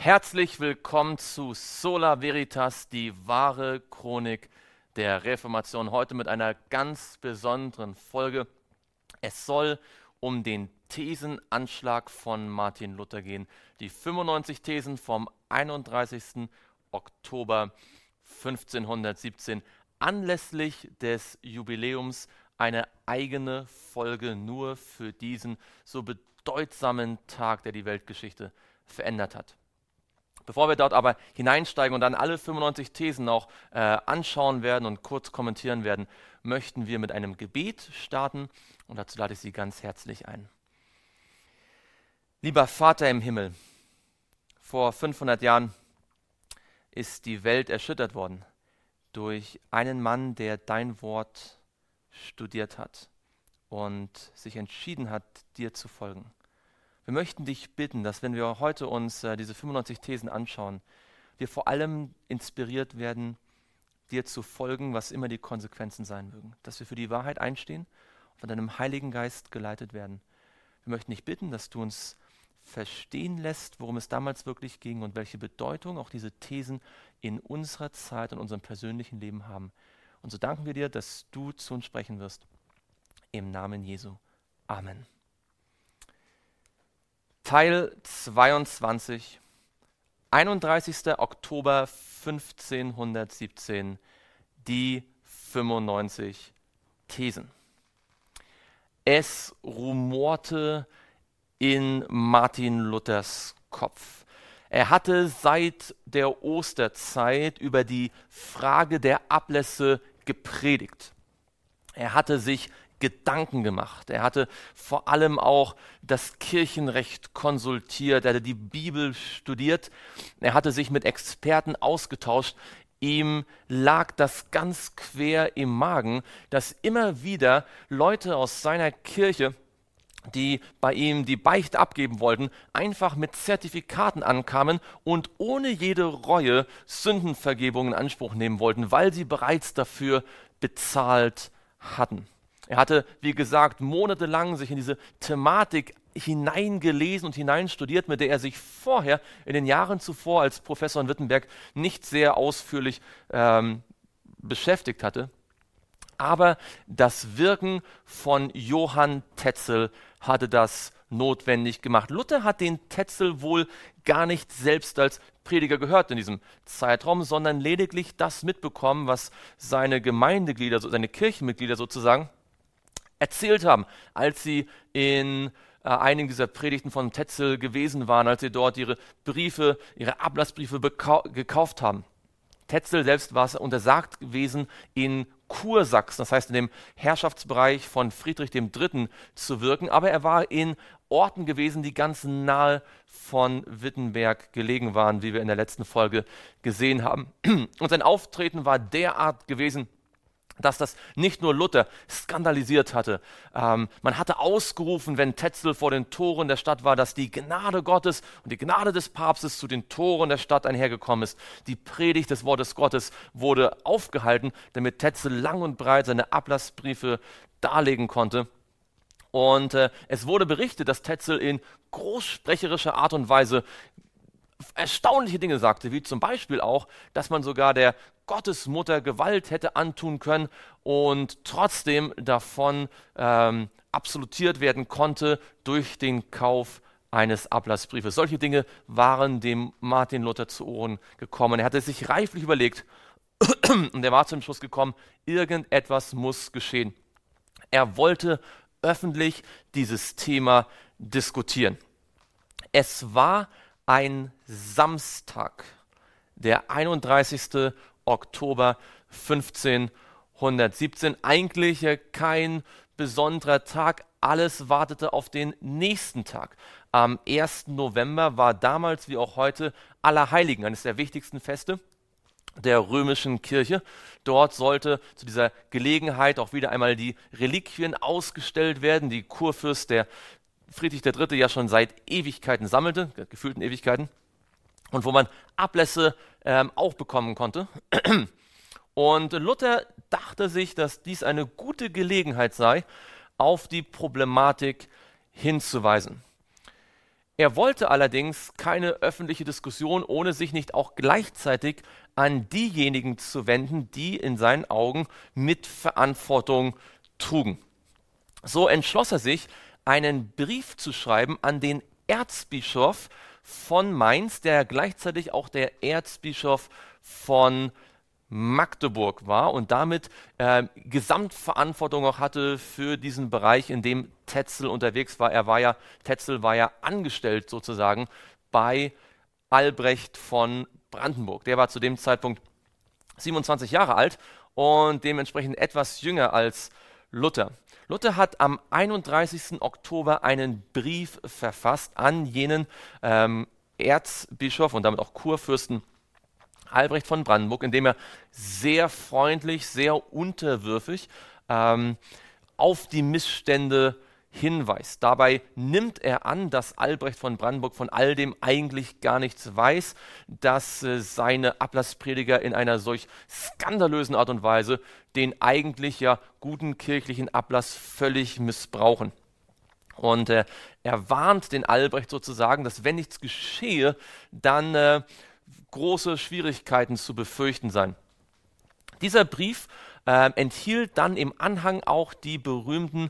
Herzlich willkommen zu Sola Veritas, die wahre Chronik der Reformation. Heute mit einer ganz besonderen Folge. Es soll um den Thesenanschlag von Martin Luther gehen. Die 95 Thesen vom 31. Oktober 1517. Anlässlich des Jubiläums eine eigene Folge nur für diesen so bedeutsamen Tag, der die Weltgeschichte verändert hat. Bevor wir dort aber hineinsteigen und dann alle 95 Thesen auch anschauen werden und kurz kommentieren werden, möchten wir mit einem Gebet starten und dazu lade ich Sie ganz herzlich ein. Lieber Vater im Himmel, vor 500 Jahren ist die Welt erschüttert worden durch einen Mann, der dein Wort studiert hat und sich entschieden hat, dir zu folgen. Wir möchten dich bitten, dass wenn wir heute uns diese 95 Thesen anschauen, wir vor allem inspiriert werden, dir zu folgen, was immer die Konsequenzen sein mögen. Dass wir für die Wahrheit einstehen und von deinem Heiligen Geist geleitet werden. Wir möchten dich bitten, dass du uns verstehen lässt, worum es damals wirklich ging und welche Bedeutung auch diese Thesen in unserer Zeit und unserem persönlichen Leben haben. Und so danken wir dir, dass du zu uns sprechen wirst. Im Namen Jesu. Amen. Teil 22, 31. Oktober 1517, die 95 Thesen. Es rumorte in Martin Luthers Kopf. Er hatte seit der Osterzeit über die Frage der Ablässe gepredigt. Er hatte sich Gedanken gemacht. Er hatte vor allem auch das Kirchenrecht konsultiert, er hatte die Bibel studiert, er hatte sich mit Experten ausgetauscht. Ihm lag das ganz quer im Magen, dass immer wieder Leute aus seiner Kirche, die bei ihm die Beichte abgeben wollten, einfach mit Zertifikaten ankamen und ohne jede Reue Sündenvergebung in Anspruch nehmen wollten, weil sie bereits dafür bezahlt hatten. Er hatte, wie gesagt, monatelang sich in diese Thematik hineingelesen und hineinstudiert, mit der er sich vorher in den Jahren zuvor als Professor in Wittenberg nicht sehr ausführlich beschäftigt hatte. Aber das Wirken von Johann Tetzel hatte das notwendig gemacht. Luther hat den Tetzel wohl gar nicht selbst als Prediger gehört in diesem Zeitraum, sondern lediglich das mitbekommen, was seine Gemeindeglieder, seine Kirchenmitglieder sozusagen erzählt haben, als sie in einigen dieser Predigten von Tetzel gewesen waren, als sie dort ihre Briefe, ihre Ablassbriefe gekauft haben. Tetzel selbst war es untersagt gewesen, in Kursachsen, das heißt in dem Herrschaftsbereich von Friedrich III. Zu wirken, aber er war in Orten gewesen, die ganz nahe von Wittenberg gelegen waren, wie wir in der letzten Folge gesehen haben. Und sein Auftreten war derart gewesen, dass das nicht nur Luther skandalisiert hatte. Man hatte ausgerufen, wenn Tetzel vor den Toren der Stadt war, dass die Gnade Gottes und die Gnade des Papstes zu den Toren der Stadt einhergekommen ist. Die Predigt des Wortes Gottes wurde aufgehalten, damit Tetzel lang und breit seine Ablassbriefe darlegen konnte. Und es wurde berichtet, dass Tetzel in großsprecherischer Art und Weise erstaunliche Dinge sagte, wie zum Beispiel auch, dass man sogar der Gottesmutter Gewalt hätte antun können und trotzdem davon absolutiert werden konnte durch den Kauf eines Ablassbriefes. Solche Dinge waren dem Martin Luther zu Ohren gekommen. Er hatte sich reiflich überlegt und er war zum Schluss gekommen, irgendetwas muss geschehen. Er wollte öffentlich dieses Thema diskutieren. Es war ein Samstag, der 31. Oktober 1517. Eigentlich kein besonderer Tag, alles wartete auf den nächsten Tag. Am 1. November war damals wie auch heute Allerheiligen, eines der wichtigsten Feste der römischen Kirche. Dort sollte zu dieser Gelegenheit auch wieder einmal die Reliquien ausgestellt werden, die Kurfürst der Friedrich III. Ja schon seit Ewigkeiten sammelte, gefühlten Ewigkeiten, und wo man Ablässe auch bekommen konnte. Und Luther dachte sich, dass dies eine gute Gelegenheit sei, auf die Problematik hinzuweisen. Er wollte allerdings keine öffentliche Diskussion, ohne sich nicht auch gleichzeitig an diejenigen zu wenden, die in seinen Augen Mitverantwortung trugen. So entschloss er sich, einen Brief zu schreiben an den Erzbischof von Mainz, der gleichzeitig auch der Erzbischof von Magdeburg war und damit Gesamtverantwortung auch hatte für diesen Bereich, in dem Tetzel unterwegs war. Tetzel war ja angestellt sozusagen bei Albrecht von Brandenburg. Der war zu dem Zeitpunkt 27 Jahre alt und dementsprechend etwas jünger als Luther. Luther hat am 31. Oktober einen Brief verfasst an jenen Erzbischof und damit auch Kurfürsten Albrecht von Brandenburg, in dem er sehr freundlich, sehr unterwürfig auf die Missstände hinweist. Dabei nimmt er an, dass Albrecht von Brandenburg von all dem eigentlich gar nichts weiß, dass seine Ablassprediger in einer solch skandalösen Art und Weise den eigentlich ja guten kirchlichen Ablass völlig missbrauchen. Und er warnt den Albrecht sozusagen, dass wenn nichts geschehe, dann große Schwierigkeiten zu befürchten seien. Dieser Brief enthielt dann im Anhang auch die berühmten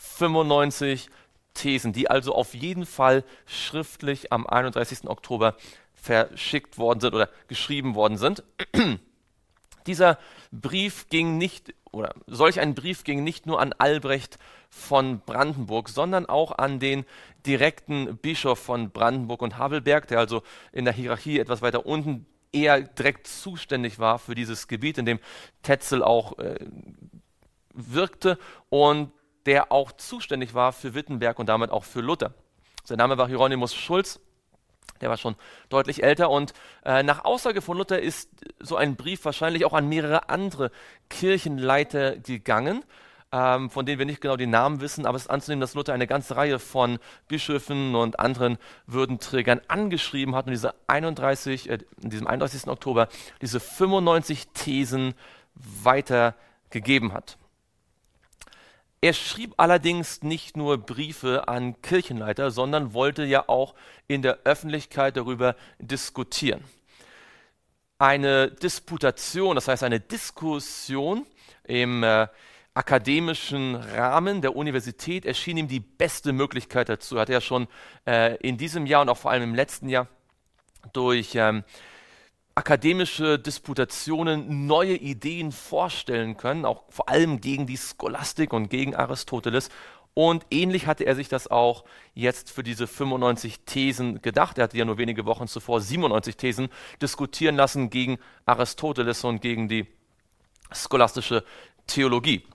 95 Thesen, die also auf jeden Fall schriftlich am 31. Oktober verschickt worden sind oder geschrieben worden sind. Dieser Brief ging nicht, oder solch ein Brief ging nicht nur an Albrecht von Brandenburg, sondern auch an den direkten Bischof von Brandenburg und Havelberg, der also in der Hierarchie etwas weiter unten eher direkt zuständig war für dieses Gebiet, in dem Tetzel auch wirkte und der auch zuständig war für Wittenberg und damit auch für Luther. Sein Name war Hieronymus Schulz. Der war schon deutlich älter und nach Aussage von Luther ist so ein Brief wahrscheinlich auch an mehrere andere Kirchenleiter gegangen, von denen wir nicht genau die Namen wissen, aber es ist anzunehmen, dass Luther eine ganze Reihe von Bischöfen und anderen Würdenträgern angeschrieben hat und in diesem 31. Oktober diese 95 Thesen weitergegeben hat. Er schrieb allerdings nicht nur Briefe an Kirchenleiter, sondern wollte ja auch in der Öffentlichkeit darüber diskutieren. Eine Disputation, das heißt eine Diskussion im akademischen Rahmen der Universität erschien ihm die beste Möglichkeit dazu. Hat er schon in diesem Jahr und auch vor allem im letzten Jahr durch akademische Disputationen neue Ideen vorstellen können, auch vor allem gegen die Scholastik und gegen Aristoteles. Und ähnlich hatte er sich das auch jetzt für diese 95 Thesen gedacht. Er hatte ja nur wenige Wochen zuvor 97 Thesen diskutieren lassen gegen Aristoteles und gegen die scholastische Theologie.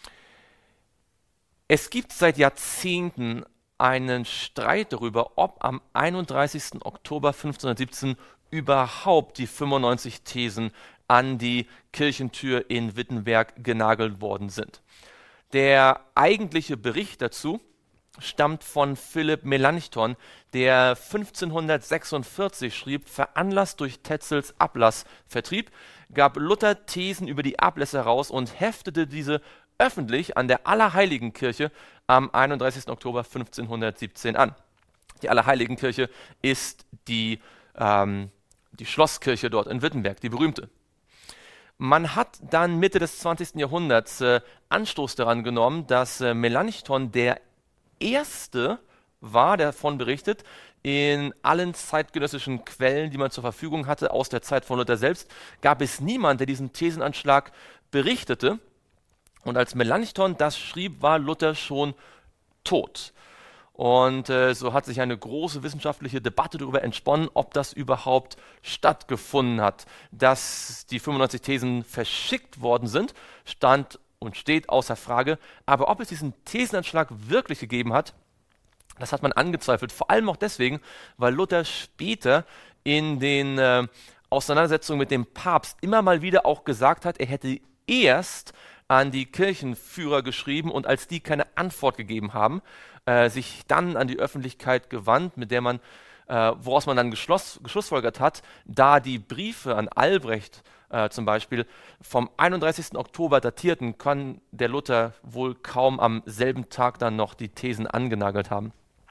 Es gibt seit Jahrzehnten einen Streit darüber, ob am 31. Oktober 1517 überhaupt die 95 Thesen an die Kirchentür in Wittenberg genagelt worden sind. Der eigentliche Bericht dazu stammt von Philipp Melanchthon, der 1546 schrieb: Veranlasst durch Tetzels Ablassvertrieb, gab Luther Thesen über die Ablässe heraus und heftete diese öffentlich an der Allerheiligenkirche am 31. Oktober 1517 an. Die Allerheiligenkirche ist die Schlosskirche dort in Wittenberg, die berühmte. Man hat dann Mitte des 20. Jahrhunderts Anstoß daran genommen, dass Melanchthon der Erste war, der davon berichtet. In allen zeitgenössischen Quellen, die man zur Verfügung hatte, aus der Zeit von Luther selbst, gab es niemand, der diesen Thesenanschlag berichtete. Und als Melanchthon das schrieb, war Luther schon tot. Und so hat sich eine große wissenschaftliche Debatte darüber entsponnen, ob das überhaupt stattgefunden hat. Dass die 95 Thesen verschickt worden sind, stand und steht außer Frage. Aber ob es diesen Thesenanschlag wirklich gegeben hat, das hat man angezweifelt. Vor allem auch deswegen, weil Luther später in den Auseinandersetzungen mit dem Papst immer mal wieder auch gesagt hat, er hätte erst an die Kirchenführer geschrieben und als die keine Antwort gegeben haben, sich dann an die Öffentlichkeit gewandt, mit der man, woraus man dann geschlussfolgert hat, da die Briefe an Albrecht zum Beispiel vom 31. Oktober datierten, kann der Luther wohl kaum am selben Tag dann noch die Thesen angenagelt haben.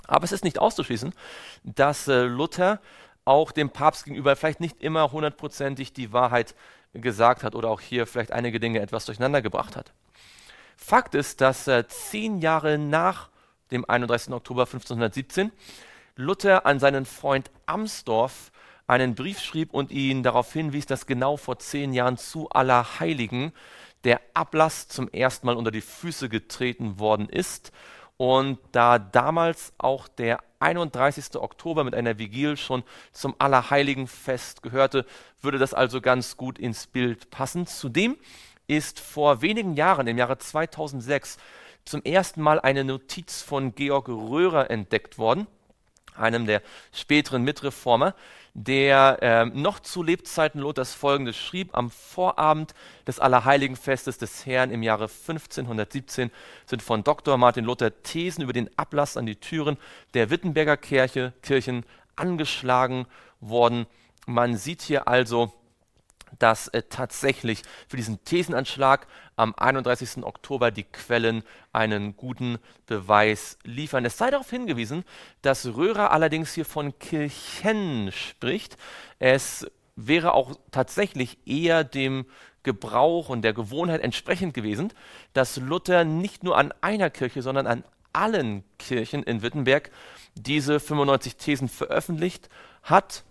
Aber es ist nicht auszuschließen, dass Luther auch dem Papst gegenüber vielleicht nicht immer hundertprozentig die Wahrheit gesagt hat oder auch hier vielleicht einige Dinge etwas durcheinander gebracht hat. Fakt ist, dass 10 Jahre nach dem 31. Oktober 1517 Luther an seinen Freund Amsdorf einen Brief schrieb und ihn darauf hinwies, dass genau vor 10 Jahren zu Allerheiligen der Ablass zum ersten Mal unter die Füße getreten worden ist. Und da damals auch der 31. Oktober mit einer Vigil schon zum Allerheiligenfest gehörte, würde das also ganz gut ins Bild passen. Zudem ist vor wenigen Jahren, im Jahre 2006, zum ersten Mal eine Notiz von Georg Röhrer entdeckt worden, einem der späteren Mitreformer, der noch zu Lebzeiten Luthers Folgendes schrieb: Am Vorabend des Allerheiligenfestes des Herrn im Jahre 1517 sind von Dr. Martin Luther Thesen über den Ablass an die Türen der Wittenberger Kirchen angeschlagen worden. Man sieht hier also, dass tatsächlich für diesen Thesenanschlag am 31. Oktober die Quellen einen guten Beweis liefern. Es sei darauf hingewiesen, dass Röhrer allerdings hier von Kirchen spricht. Es wäre auch tatsächlich eher dem Gebrauch und der Gewohnheit entsprechend gewesen, dass Luther nicht nur an einer Kirche, sondern an allen Kirchen in Wittenberg diese 95 Thesen veröffentlicht hat,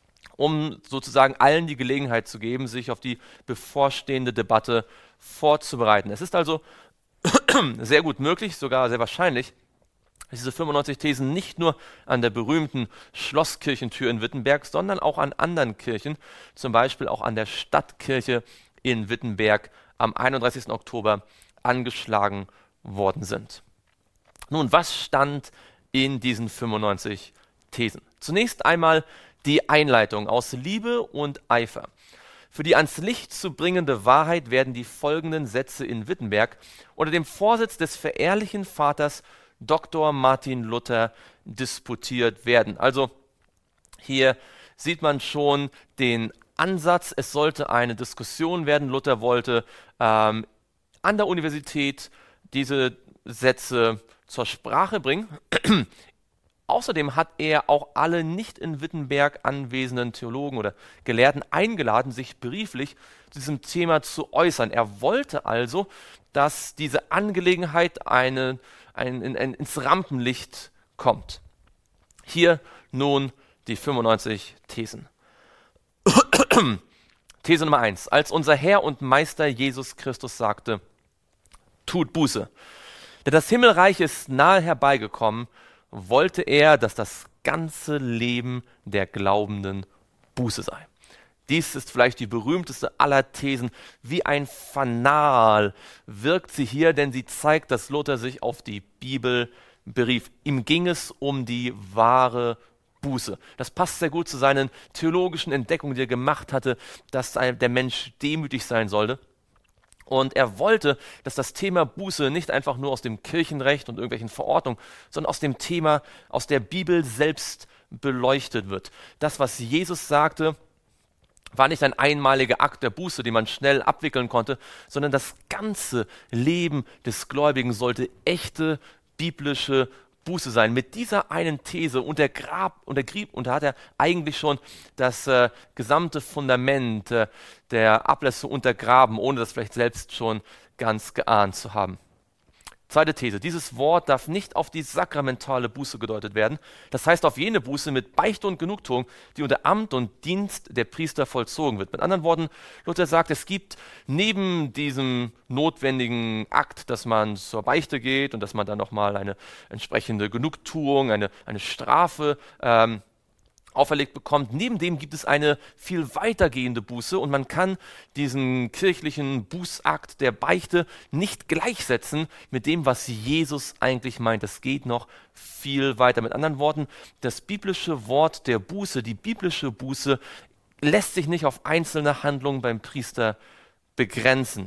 um sozusagen allen die Gelegenheit zu geben, sich auf die bevorstehende Debatte vorzubereiten. Es ist also sehr gut möglich, sogar sehr wahrscheinlich, dass diese 95 Thesen nicht nur an der berühmten Schlosskirchentür in Wittenberg, sondern auch an anderen Kirchen, zum Beispiel auch an der Stadtkirche in Wittenberg am 31. Oktober angeschlagen worden sind. Nun, was stand in diesen 95 Thesen? Zunächst einmal die Einleitung: Aus Liebe und Eifer für die ans Licht zu bringende Wahrheit werden die folgenden Sätze in Wittenberg unter dem Vorsitz des verehrlichen Vaters Dr. Martin Luther disputiert werden. Also hier sieht man schon den Ansatz, es sollte eine Diskussion werden. Luther wollte an der Universität diese Sätze zur Sprache bringen. Außerdem hat er auch alle nicht in Wittenberg anwesenden Theologen oder Gelehrten eingeladen, sich brieflich zu diesem Thema zu äußern. Er wollte also, dass diese Angelegenheit ins Rampenlicht kommt. Hier nun die 95 Thesen. These Nummer 1. Als unser Herr und Meister Jesus Christus sagte: Tut Buße, denn das Himmelreich ist nahe herbeigekommen, wollte er, dass das ganze Leben der Glaubenden Buße sei. Dies ist vielleicht die berühmteste aller Thesen. Wie ein Fanal wirkt sie hier, denn sie zeigt, dass Luther sich auf die Bibel berief. Ihm ging es um die wahre Buße. Das passt sehr gut zu seinen theologischen Entdeckungen, die er gemacht hatte, dass der Mensch demütig sein sollte. Und er wollte, dass das Thema Buße nicht einfach nur aus dem Kirchenrecht und irgendwelchen Verordnungen, sondern aus dem Thema, aus der Bibel selbst beleuchtet wird. Das, was Jesus sagte, war nicht ein einmaliger Akt der Buße, den man schnell abwickeln konnte, sondern das ganze Leben des Gläubigen sollte echte biblische Buße sein. Mit dieser einen These untergrieb und da hat er eigentlich schon das gesamte Fundament der Ablässe untergraben, ohne das vielleicht selbst schon ganz geahnt zu haben. Zweite These: Dieses Wort darf nicht auf die sakramentale Buße gedeutet werden, das heißt auf jene Buße mit Beichte und Genugtuung, die unter Amt und Dienst der Priester vollzogen wird. Mit anderen Worten, Luther sagt, es gibt neben diesem notwendigen Akt, dass man zur Beichte geht und dass man dann nochmal eine entsprechende Genugtuung, eine Strafe auferlegt bekommt. Neben dem gibt es eine viel weitergehende Buße und man kann diesen kirchlichen Bußakt der Beichte nicht gleichsetzen mit dem, was Jesus eigentlich meint. Das geht noch viel weiter. Mit anderen Worten, das biblische Wort der Buße, die biblische Buße, lässt sich nicht auf einzelne Handlungen beim Priester begrenzen.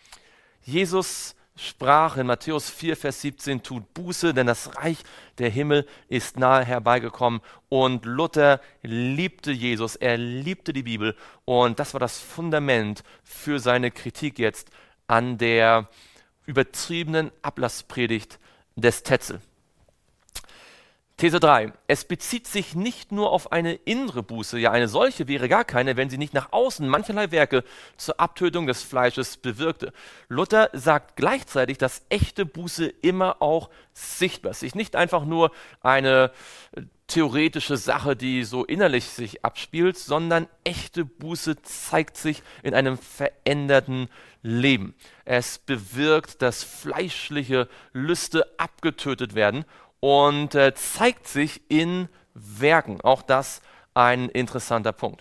Jesus sprach in Matthäus 4, Vers 17, tut Buße, denn das Reich der Himmel ist nahe herbeigekommen. Und Luther liebte Jesus, er liebte die Bibel und das war das Fundament für seine Kritik jetzt an der übertriebenen Ablasspredigt des Tetzel. These 3. Es bezieht sich nicht nur auf eine innere Buße, ja eine solche wäre gar keine, wenn sie nicht nach außen mancherlei Werke zur Abtötung des Fleisches bewirkte. Luther sagt gleichzeitig, dass echte Buße immer auch sichtbar ist. Sich nicht einfach nur eine theoretische Sache, die so innerlich sich abspielt, sondern echte Buße zeigt sich in einem veränderten Leben. Es bewirkt, dass fleischliche Lüste abgetötet werden und zeigt sich in Werken. Auch das ein interessanter Punkt.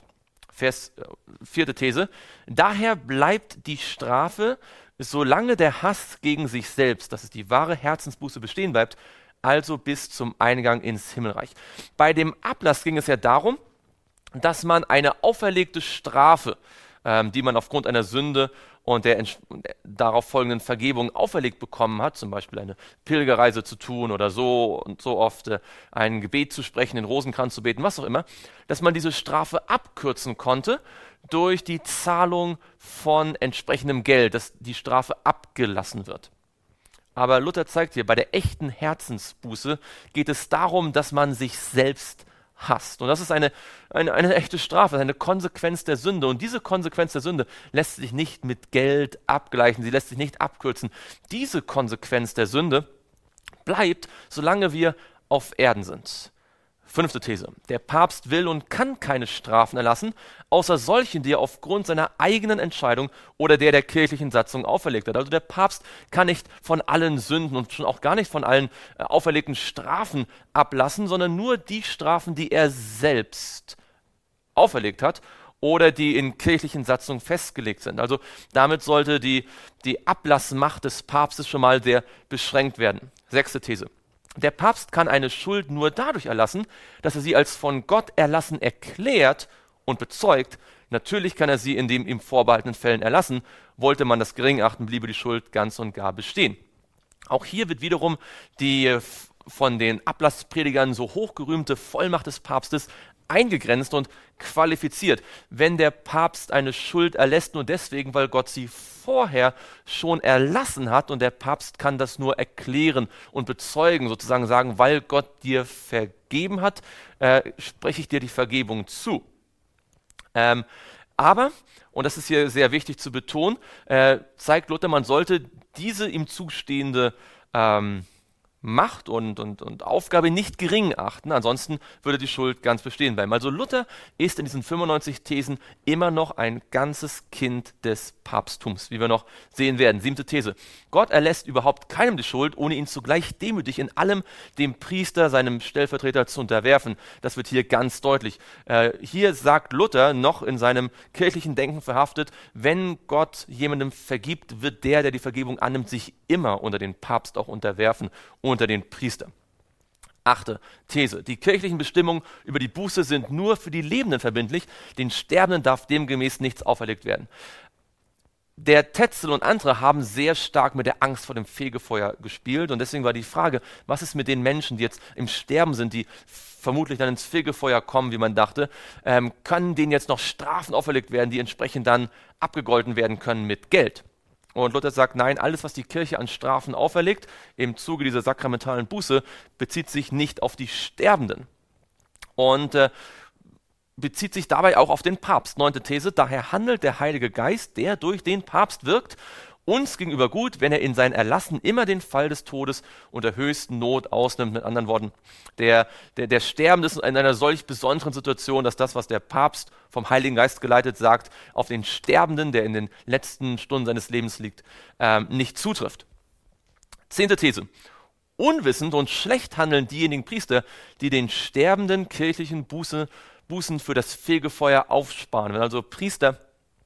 Vierte These. Daher bleibt die Strafe, solange der Hass gegen sich selbst, das ist die wahre Herzensbuße, bestehen bleibt, also bis zum Eingang ins Himmelreich. Bei dem Ablass ging es ja darum, dass man eine auferlegte Strafe, die man aufgrund einer Sünde und der darauf folgenden Vergebung auferlegt bekommen hat, zum Beispiel eine Pilgerreise zu tun oder so und so oft ein Gebet zu sprechen, den Rosenkranz zu beten, was auch immer, dass man diese Strafe abkürzen konnte durch die Zahlung von entsprechendem Geld, dass die Strafe abgelassen wird. Aber Luther zeigt hier, bei der echten Herzensbuße geht es darum, dass man sich selbst hasst. Und das ist eine echte Strafe, eine Konsequenz der Sünde. Und diese Konsequenz der Sünde lässt sich nicht mit Geld abgleichen, sie lässt sich nicht abkürzen. Diese Konsequenz der Sünde bleibt, solange wir auf Erden sind. 5. These. Der Papst will und kann keine Strafen erlassen, außer solchen, die er aufgrund seiner eigenen Entscheidung oder der kirchlichen Satzung auferlegt hat. Also der Papst kann nicht von allen Sünden und schon auch gar nicht von allen auferlegten Strafen ablassen, sondern nur die Strafen, die er selbst auferlegt hat oder die in kirchlichen Satzungen festgelegt sind. Also damit sollte die Ablassmacht des Papstes schon mal sehr beschränkt werden. 6. These. Der Papst kann eine Schuld nur dadurch erlassen, dass er sie als von Gott erlassen erklärt und bezeugt. Natürlich kann er sie in den ihm vorbehaltenen Fällen erlassen. Wollte man das gering achten, bliebe die Schuld ganz und gar bestehen. Auch hier wird wiederum die von den Ablasspredigern so hochgerühmte Vollmacht des Papstes eingegrenzt und qualifiziert. Wenn der Papst eine Schuld erlässt, nur deswegen, weil Gott sie vorher schon erlassen hat und der Papst kann das nur erklären und bezeugen, sozusagen sagen, weil Gott dir vergeben hat, spreche ich dir die Vergebung zu. Aber, und das ist hier sehr wichtig zu betonen, zeigt Luther, man sollte diese ihm zustehende Macht und Aufgabe nicht gering achten, ansonsten würde die Schuld ganz bestehen bleiben. Also Luther ist in diesen 95 Thesen immer noch ein ganzes Kind des Papsttums, wie wir noch sehen werden. 7. These. Gott erlässt überhaupt keinem die Schuld, ohne ihn zugleich demütig in allem dem Priester, seinem Stellvertreter zu unterwerfen. Das wird hier ganz deutlich. Hier sagt Luther, noch in seinem kirchlichen Denken verhaftet, wenn Gott jemandem vergibt, wird der die Vergebung annimmt, sich immer unter den Papst auch unterwerfen, unter den Priester. 8. These. Die kirchlichen Bestimmungen über die Buße sind nur für die Lebenden verbindlich, den Sterbenden darf demgemäß nichts auferlegt werden. Der Tetzel und andere haben sehr stark mit der Angst vor dem Fegefeuer gespielt und deswegen war die Frage, was ist mit den Menschen, die jetzt im Sterben sind, die vermutlich dann ins Fegefeuer kommen, wie man dachte, können denen jetzt noch Strafen auferlegt werden, die entsprechend dann abgegolten werden können mit Geld? Und Luther sagt, nein, alles, was die Kirche an Strafen auferlegt, im Zuge dieser sakramentalen Buße, bezieht sich nicht auf die Sterbenden. Und bezieht sich dabei auch auf den Papst. 9. These, daher handelt der Heilige Geist, der durch den Papst wirkt, uns gegenüber gut, wenn er in sein Erlassen immer den Fall des Todes und der höchsten Not ausnimmt. Mit anderen Worten, der Sterbende ist in einer solch besonderen Situation, dass das, was der Papst vom Heiligen Geist geleitet sagt, auf den Sterbenden, der in den letzten Stunden seines Lebens liegt, nicht zutrifft. 10. These. Unwissend und schlecht handeln diejenigen Priester, die den Sterbenden kirchlichen Bußen für das Fegefeuer aufsparen. Wenn also Priester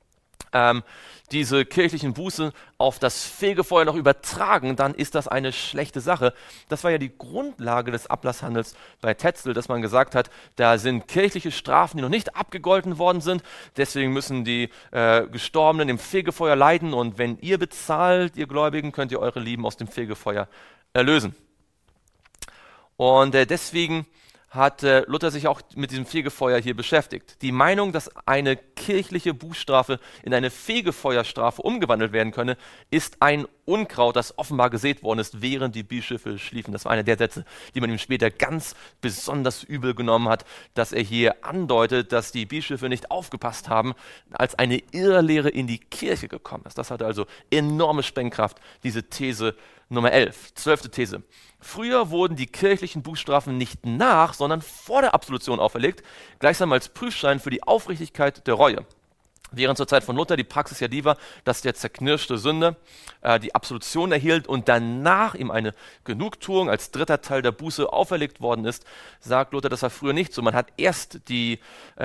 diese kirchlichen Buße auf das Fegefeuer noch übertragen, dann ist das eine schlechte Sache. Das war ja die Grundlage des Ablasshandels bei Tetzel, dass man gesagt hat, da sind kirchliche Strafen, die noch nicht abgegolten worden sind, deswegen müssen die Gestorbenen im Fegefeuer leiden und wenn ihr bezahlt, ihr Gläubigen, könnt ihr eure Lieben aus dem Fegefeuer erlösen. Und deswegen hat Luther sich auch mit diesem Fegefeuer hier beschäftigt. Die Meinung, dass eine kirchliche Bußstrafe in eine Fegefeuerstrafe umgewandelt werden könne, ist ein Unkraut, das offenbar gesät worden ist, während die Bischöfe schliefen. Das war einer der Sätze, die man ihm später ganz besonders übel genommen hat, dass er hier andeutet, dass die Bischöfe nicht aufgepasst haben, als eine Irrlehre in die Kirche gekommen ist. Das hatte also enorme Sprengkraft, diese These Nummer 11, 12. These. Früher wurden die kirchlichen Bußstrafen nicht nach, sondern vor der Absolution auferlegt, gleichsam als Prüfstein für die Aufrichtigkeit der Reue. Während zur Zeit von Luther die Praxis ja die war, dass der zerknirschte Sünder die Absolution erhielt und danach ihm eine Genugtuung als dritter Teil der Buße auferlegt worden ist, sagt Luther, das war früher nicht so. Man hat erst die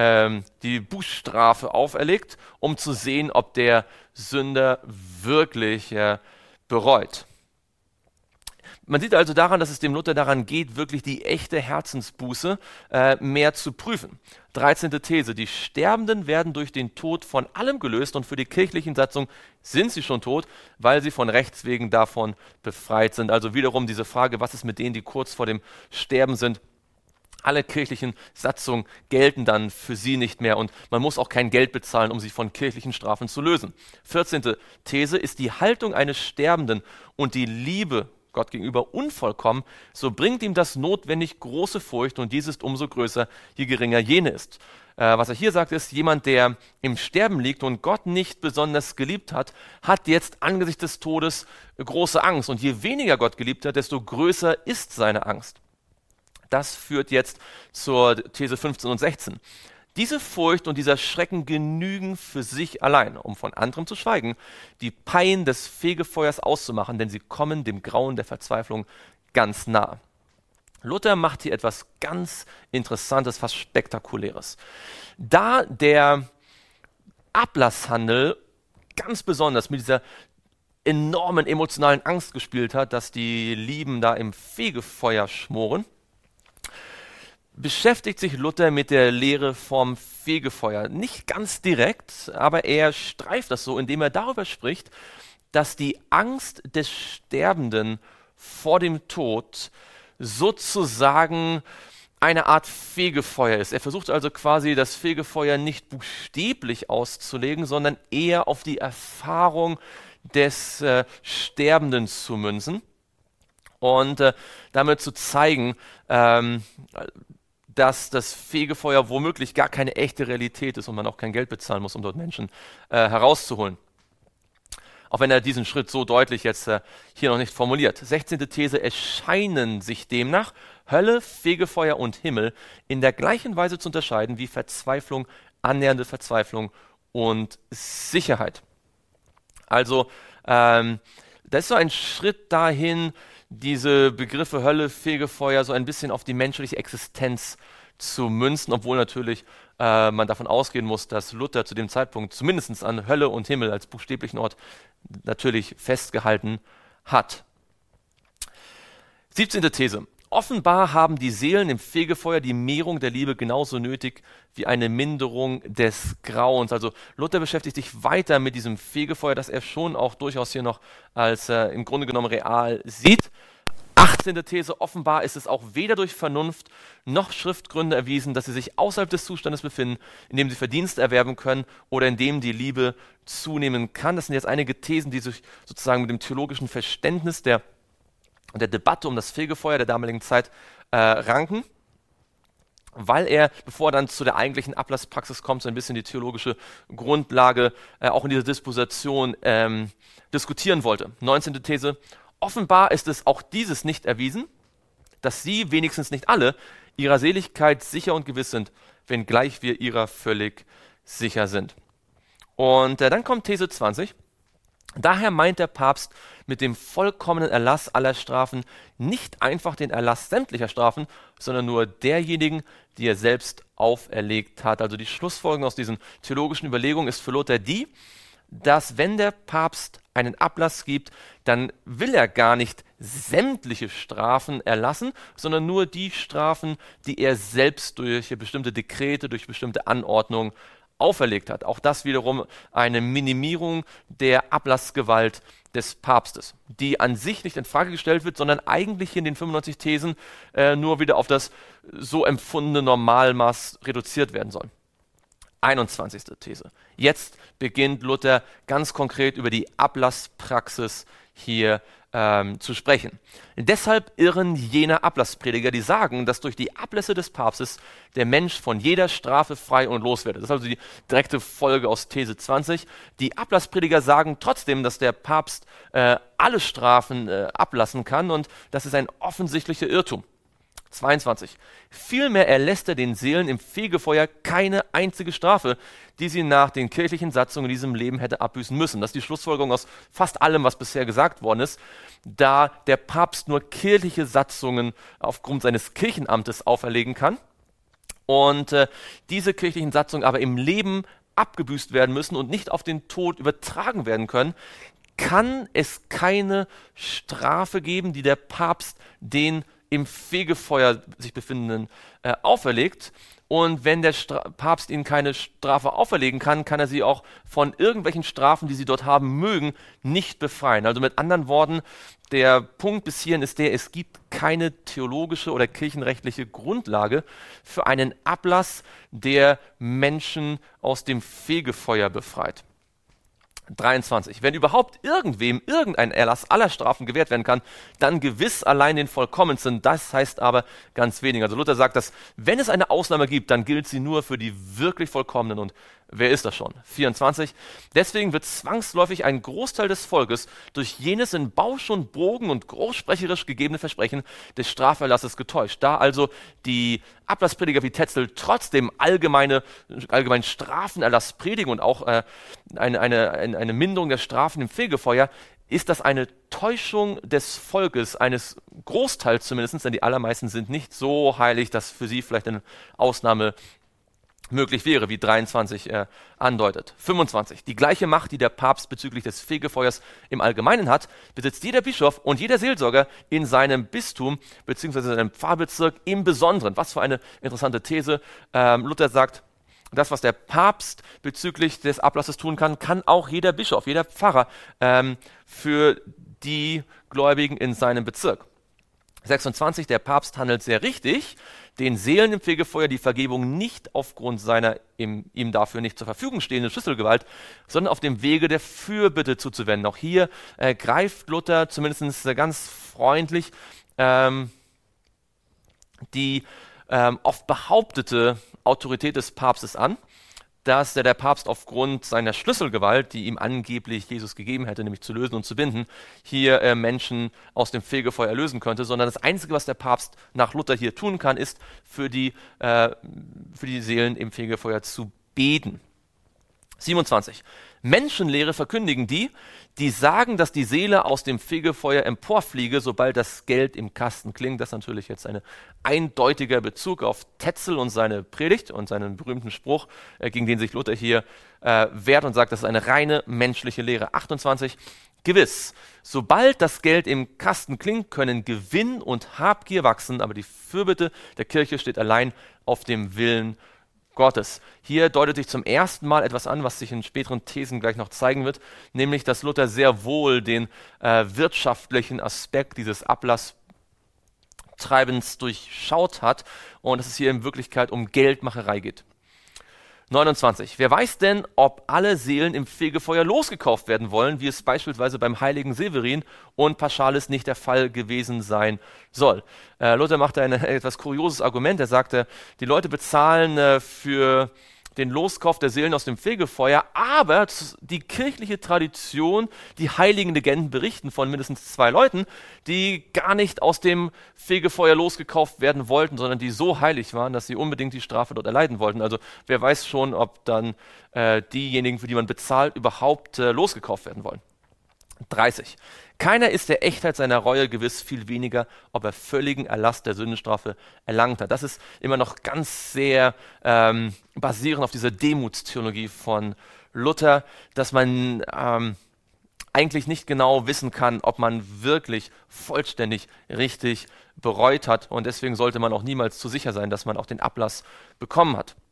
Bußstrafe auferlegt, um zu sehen, ob der Sünder wirklich bereut. Man sieht also daran, dass es dem Luther daran geht, wirklich die echte Herzensbuße mehr zu prüfen. 13. These. Die Sterbenden werden durch den Tod von allem gelöst und für die kirchlichen Satzungen sind sie schon tot, weil sie von Rechts wegen davon befreit sind. Also wiederum diese Frage, was ist mit denen, die kurz vor dem Sterben sind? Alle kirchlichen Satzungen gelten dann für sie nicht mehr und man muss auch kein Geld bezahlen, um sie von kirchlichen Strafen zu lösen. 14. These. Ist die Haltung eines Sterbenden und die Liebe Gott gegenüber unvollkommen, so bringt ihm das notwendig große Furcht und dies ist umso größer, je geringer jene ist. Was er hier sagt, ist, jemand, der im Sterben liegt und Gott nicht besonders geliebt hat, hat jetzt angesichts des Todes große Angst. Und je weniger Gott geliebt hat, desto größer ist seine Angst. Das führt jetzt zur These 15 und 16. Diese Furcht und dieser Schrecken genügen für sich allein, um von anderem zu schweigen, die Pein des Fegefeuers auszumachen, denn sie kommen dem Grauen der Verzweiflung ganz nah. Luther macht hier etwas ganz Interessantes, fast Spektakuläres. Da der Ablasshandel ganz besonders mit dieser enormen emotionalen Angst gespielt hat, dass die Lieben da im Fegefeuer schmoren, beschäftigt sich Luther mit der Lehre vom Fegefeuer. Nicht ganz direkt, aber er streift das so, indem er darüber spricht, dass die Angst des Sterbenden vor dem Tod sozusagen eine Art Fegefeuer ist. Er versucht also quasi das Fegefeuer nicht buchstäblich auszulegen, sondern eher auf die Erfahrung des Sterbenden zu münzen und damit zu zeigen, dass das Fegefeuer womöglich gar keine echte Realität ist und man auch kein Geld bezahlen muss, um dort Menschen herauszuholen. Auch wenn er diesen Schritt so deutlich jetzt hier noch nicht formuliert. 16. These, es scheinen sich demnach Hölle, Fegefeuer und Himmel in der gleichen Weise zu unterscheiden wie Verzweiflung, annähernde Verzweiflung und Sicherheit. Also das ist so ein Schritt dahin, diese Begriffe Hölle, Fegefeuer so ein bisschen auf die menschliche Existenz zu münzen, obwohl natürlich man davon ausgehen muss, dass Luther zu dem Zeitpunkt zumindest an Hölle und Himmel als buchstäblichen Ort natürlich festgehalten hat. 17. These. Offenbar haben die Seelen im Fegefeuer die Mehrung der Liebe genauso nötig wie eine Minderung des Grauens. Also Luther beschäftigt sich weiter mit diesem Fegefeuer, das er schon auch durchaus hier noch als im Grunde genommen real sieht. 18. These, offenbar ist es auch weder durch Vernunft noch Schriftgründe erwiesen, dass sie sich außerhalb des Zustandes befinden, in dem sie Verdienste erwerben können oder in dem die Liebe zunehmen kann. Das sind jetzt einige Thesen, die sich sozusagen mit dem theologischen Verständnis der Debatte um das Fegefeuer der damaligen Zeit ranken, weil er, bevor er dann zu der eigentlichen Ablasspraxis kommt, so ein bisschen die theologische Grundlage auch in dieser Disposition diskutieren wollte. 19. These, offenbar ist es auch dieses nicht erwiesen, dass sie, wenigstens nicht alle, ihrer Seligkeit sicher und gewiss sind, wenngleich wir ihrer völlig sicher sind. Und dann kommt These 20. Daher meint der Papst mit dem vollkommenen Erlass aller Strafen nicht einfach den Erlass sämtlicher Strafen, sondern nur derjenigen, die er selbst auferlegt hat. Also die Schlussfolgerung aus diesen theologischen Überlegungen ist für Luther die, dass wenn der Papst einen Ablass gibt, dann will er gar nicht sämtliche Strafen erlassen, sondern nur die Strafen, die er selbst durch bestimmte Dekrete, durch bestimmte Anordnungen auferlegt hat. Auch das wiederum eine Minimierung der Ablassgewalt des Papstes, die an sich nicht in Frage gestellt wird, sondern eigentlich hier in den 95 Thesen nur wieder auf das so empfundene Normalmaß reduziert werden soll. 21. These. Jetzt beginnt Luther ganz konkret über die Ablasspraxis hier zu sprechen. Deshalb irren jene Ablassprediger, die sagen, dass durch die Ablässe des Papstes der Mensch von jeder Strafe frei und los werde. Das ist also die direkte Folge aus These 20. Die Ablassprediger sagen trotzdem, dass der Papst alle Strafen ablassen kann, und das ist ein offensichtlicher Irrtum. 22. Vielmehr erlässt er den Seelen im Fegefeuer keine einzige Strafe, die sie nach den kirchlichen Satzungen in diesem Leben hätte abbüßen müssen. Das ist die Schlussfolgerung aus fast allem, was bisher gesagt worden ist, da der Papst nur kirchliche Satzungen aufgrund seines Kirchenamtes auferlegen kann und diese kirchlichen Satzungen aber im Leben abgebüßt werden müssen und nicht auf den Tod übertragen werden können, kann es keine Strafe geben, die der Papst den im Fegefeuer sich befindenden auferlegt. Und wenn der Papst ihnen keine Strafe auferlegen kann, kann er sie auch von irgendwelchen Strafen, die sie dort haben mögen, nicht befreien. Also mit anderen Worten, der Punkt bis hierhin ist der, es gibt keine theologische oder kirchenrechtliche Grundlage für einen Ablass, der Menschen aus dem Fegefeuer befreit. 23. Wenn überhaupt irgendwem irgendein Erlass aller Strafen gewährt werden kann, dann gewiss allein den Vollkommensten. Das heißt aber ganz wenig. Also Luther sagt, dass wenn es eine Ausnahme gibt, dann gilt sie nur für die wirklich Vollkommenen. Und wer ist das schon? 24. Deswegen wird zwangsläufig ein Großteil des Volkes durch jenes in Bausch und Bogen und großsprecherisch gegebene Versprechen des Straferlasses getäuscht. Da also die Ablassprediger wie Tetzel trotzdem allgemeinen Strafenerlass predigen und auch eine Minderung der Strafen im Fegefeuer, ist das eine Täuschung des Volkes, eines Großteils zumindest, denn die allermeisten sind nicht so heilig, dass für sie vielleicht eine Ausnahme möglich wäre, wie 23 andeutet. 25. Die gleiche Macht, die der Papst bezüglich des Fegefeuers im Allgemeinen hat, besitzt jeder Bischof und jeder Seelsorger in seinem Bistum bzw. seinem Pfarrbezirk im Besonderen. Was für eine interessante These. Luther sagt, das, was der Papst bezüglich des Ablasses tun kann, kann auch jeder Bischof, jeder Pfarrer für die Gläubigen in seinem Bezirk. 26. Der Papst handelt sehr richtig, den Seelen im Fegefeuer die Vergebung nicht aufgrund seiner ihm dafür nicht zur Verfügung stehenden Schlüsselgewalt, sondern auf dem Wege der Fürbitte zuzuwenden. Auch hier greift Luther zumindest ganz freundlich die oft behauptete Autorität des Papstes an, dass der Papst aufgrund seiner Schlüsselgewalt, die ihm angeblich Jesus gegeben hätte, nämlich zu lösen und zu binden, hier Menschen aus dem Fegefeuer erlösen könnte, sondern das Einzige, was der Papst nach Luther hier tun kann, ist für die Seelen im Fegefeuer zu beten. 27. Menschenlehre verkündigen die sagen, dass die Seele aus dem Fegefeuer emporfliege, sobald das Geld im Kasten klingt. Das ist natürlich jetzt ein eindeutiger Bezug auf Tetzel und seine Predigt und seinen berühmten Spruch, gegen den sich Luther hier wehrt und sagt, das ist eine reine menschliche Lehre. 28. Gewiss, sobald das Geld im Kasten klingt, können Gewinn und Habgier wachsen, aber die Fürbitte der Kirche steht allein auf dem Willen Gottes. Hier deutet sich zum ersten Mal etwas an, was sich in späteren Thesen gleich noch zeigen wird, nämlich, dass Luther sehr wohl den wirtschaftlichen Aspekt dieses Ablasstreibens durchschaut hat und dass es hier in Wirklichkeit um Geldmacherei geht. 29. Wer weiß denn, ob alle Seelen im Fegefeuer losgekauft werden wollen, wie es beispielsweise beim heiligen Severin und Paschalis nicht der Fall gewesen sein soll. Luther machte ein etwas kurioses Argument. Er sagte, die Leute bezahlen für den Loskauf der Seelen aus dem Fegefeuer, aber die kirchliche Tradition, die heiligen Legenden berichten von mindestens 2 Leuten, die gar nicht aus dem Fegefeuer losgekauft werden wollten, sondern die so heilig waren, dass sie unbedingt die Strafe dort erleiden wollten. Also wer weiß schon, ob dann diejenigen, für die man bezahlt, überhaupt losgekauft werden wollen. 30. Keiner ist der Echtheit seiner Reue gewiss, viel weniger, ob er völligen Erlass der Sündenstrafe erlangt hat. Das ist immer noch ganz sehr basierend auf dieser Demutstheologie von Luther, dass man eigentlich nicht genau wissen kann, ob man wirklich vollständig richtig bereut hat. Und deswegen sollte man auch niemals zu sicher sein, dass man auch den Ablass bekommen hat.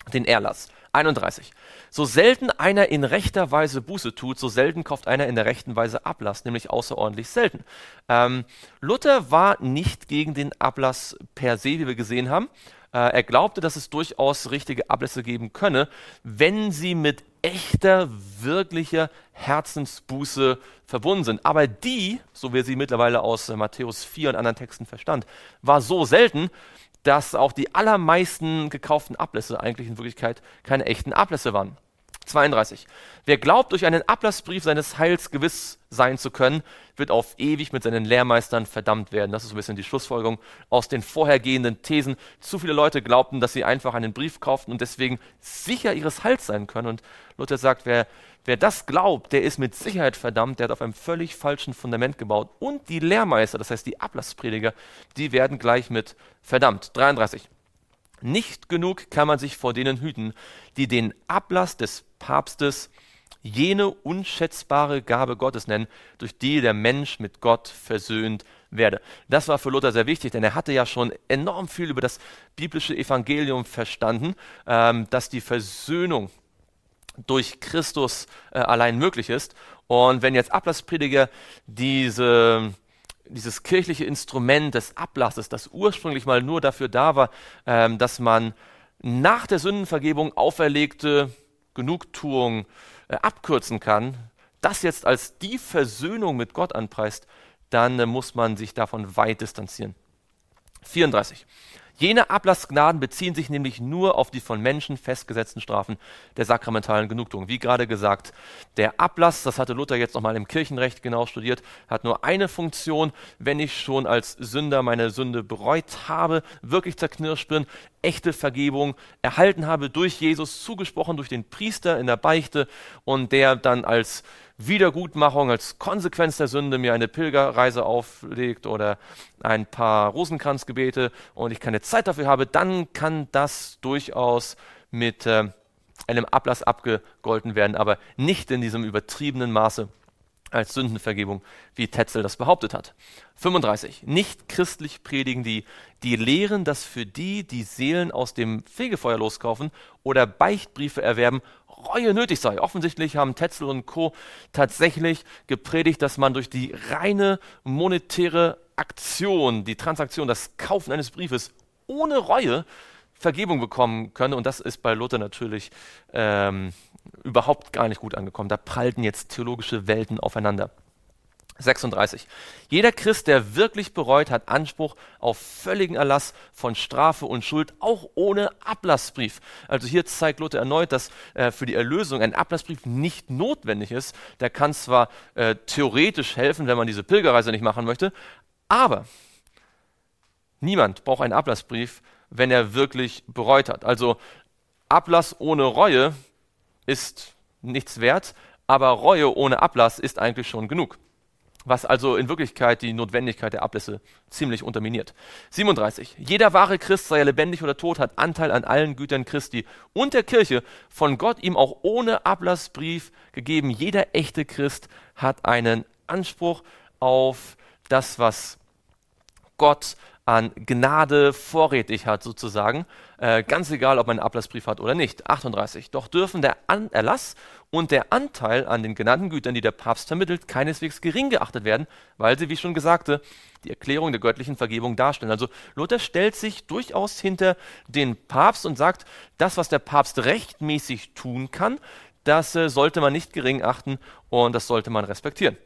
den Erlass. 31. So selten einer in rechter Weise Buße tut, so selten kauft einer in der rechten Weise Ablass, nämlich außerordentlich selten. Luther war nicht gegen den Ablass per se, wie wir gesehen haben. Er glaubte, dass es durchaus richtige Ablässe geben könne, wenn sie mit echter, wirklicher Herzensbuße verbunden sind. Aber die, so wie er sie mittlerweile aus Matthäus 4 und anderen Texten verstand, war so selten, dass auch die allermeisten gekauften Ablässe eigentlich in Wirklichkeit keine echten Ablässe waren. 32. Wer glaubt, durch einen Ablassbrief seines Heils gewiss sein zu können, wird auf ewig mit seinen Lehrmeistern verdammt werden. Das ist so ein bisschen die Schlussfolgerung aus den vorhergehenden Thesen. Zu viele Leute glaubten, dass sie einfach einen Brief kauften und deswegen sicher ihres Heils sein können. Und Luther sagt, wer das glaubt, der ist mit Sicherheit verdammt, der hat auf einem völlig falschen Fundament gebaut. Und die Lehrmeister, das heißt die Ablassprediger, die werden gleich mit verdammt. 33. Nicht genug kann man sich vor denen hüten, die den Ablass des Papstes jene unschätzbare Gabe Gottes nennen, durch die der Mensch mit Gott versöhnt werde. Das war für Luther sehr wichtig, denn er hatte ja schon enorm viel über das biblische Evangelium verstanden, dass die Versöhnung durch Christus allein möglich ist. Und wenn jetzt Ablassprediger dieses kirchliche Instrument des Ablasses, das ursprünglich mal nur dafür da war, dass man nach der Sündenvergebung auferlegte Genugtuung abkürzen kann, das jetzt als die Versöhnung mit Gott anpreist, dann muss man sich davon weit distanzieren. 34. Jene Ablassgnaden beziehen sich nämlich nur auf die von Menschen festgesetzten Strafen der sakramentalen Genugtuung. Wie gerade gesagt, der Ablass, das hatte Luther jetzt nochmal im Kirchenrecht genau studiert, hat nur eine Funktion: Wenn ich schon als Sünder meine Sünde bereut habe, wirklich zerknirscht bin, echte Vergebung erhalten habe durch Jesus, zugesprochen durch den Priester in der Beichte und der dann als Wiedergutmachung, als Konsequenz der Sünde mir eine Pilgerreise auflegt oder ein paar Rosenkranzgebete und ich keine Zeit dafür habe, dann kann das durchaus mit einem Ablass abgegolten werden, aber nicht in diesem übertriebenen Maße als Sündenvergebung, wie Tetzel das behauptet hat. 35. Nicht christlich predigen die lehren, dass für die Seelen aus dem Fegefeuer loskaufen oder Beichtbriefe erwerben, Reue nötig sei. Offensichtlich haben Tetzel und Co. tatsächlich gepredigt, dass man durch die reine monetäre Aktion, die Transaktion, das Kaufen eines Briefes ohne Reue Vergebung bekommen könne. Und das ist bei Luther natürlich überhaupt gar nicht gut angekommen. Da prallten jetzt theologische Welten aufeinander. 36. Jeder Christ, der wirklich bereut, hat Anspruch auf völligen Erlass von Strafe und Schuld, auch ohne Ablassbrief. Also hier zeigt Luther erneut, dass für die Erlösung ein Ablassbrief nicht notwendig ist. Der kann zwar theoretisch helfen, wenn man diese Pilgerreise nicht machen möchte, aber niemand braucht einen Ablassbrief, wenn er wirklich bereut hat. Also Ablass ohne Reue ist nichts wert, aber Reue ohne Ablass ist eigentlich schon genug. Was also in Wirklichkeit die Notwendigkeit der Ablässe ziemlich unterminiert. 37. Jeder wahre Christ, sei er lebendig oder tot, hat Anteil an allen Gütern Christi und der Kirche, von Gott ihm auch ohne Ablassbrief gegeben. Jeder echte Christ hat einen Anspruch auf das, was Gott an Gnade vorrätig hat, sozusagen. Ganz egal, ob man einen Ablassbrief hat oder nicht. 38. Doch dürfen der Erlass und der Anteil an den genannten Gütern, die der Papst vermittelt, keineswegs gering geachtet werden, weil sie, wie ich schon sagte, die Erklärung der göttlichen Vergebung darstellen. Also Luther stellt sich durchaus hinter den Papst und sagt, das, was der Papst rechtmäßig tun kann, das sollte man nicht gering achten und das sollte man respektieren.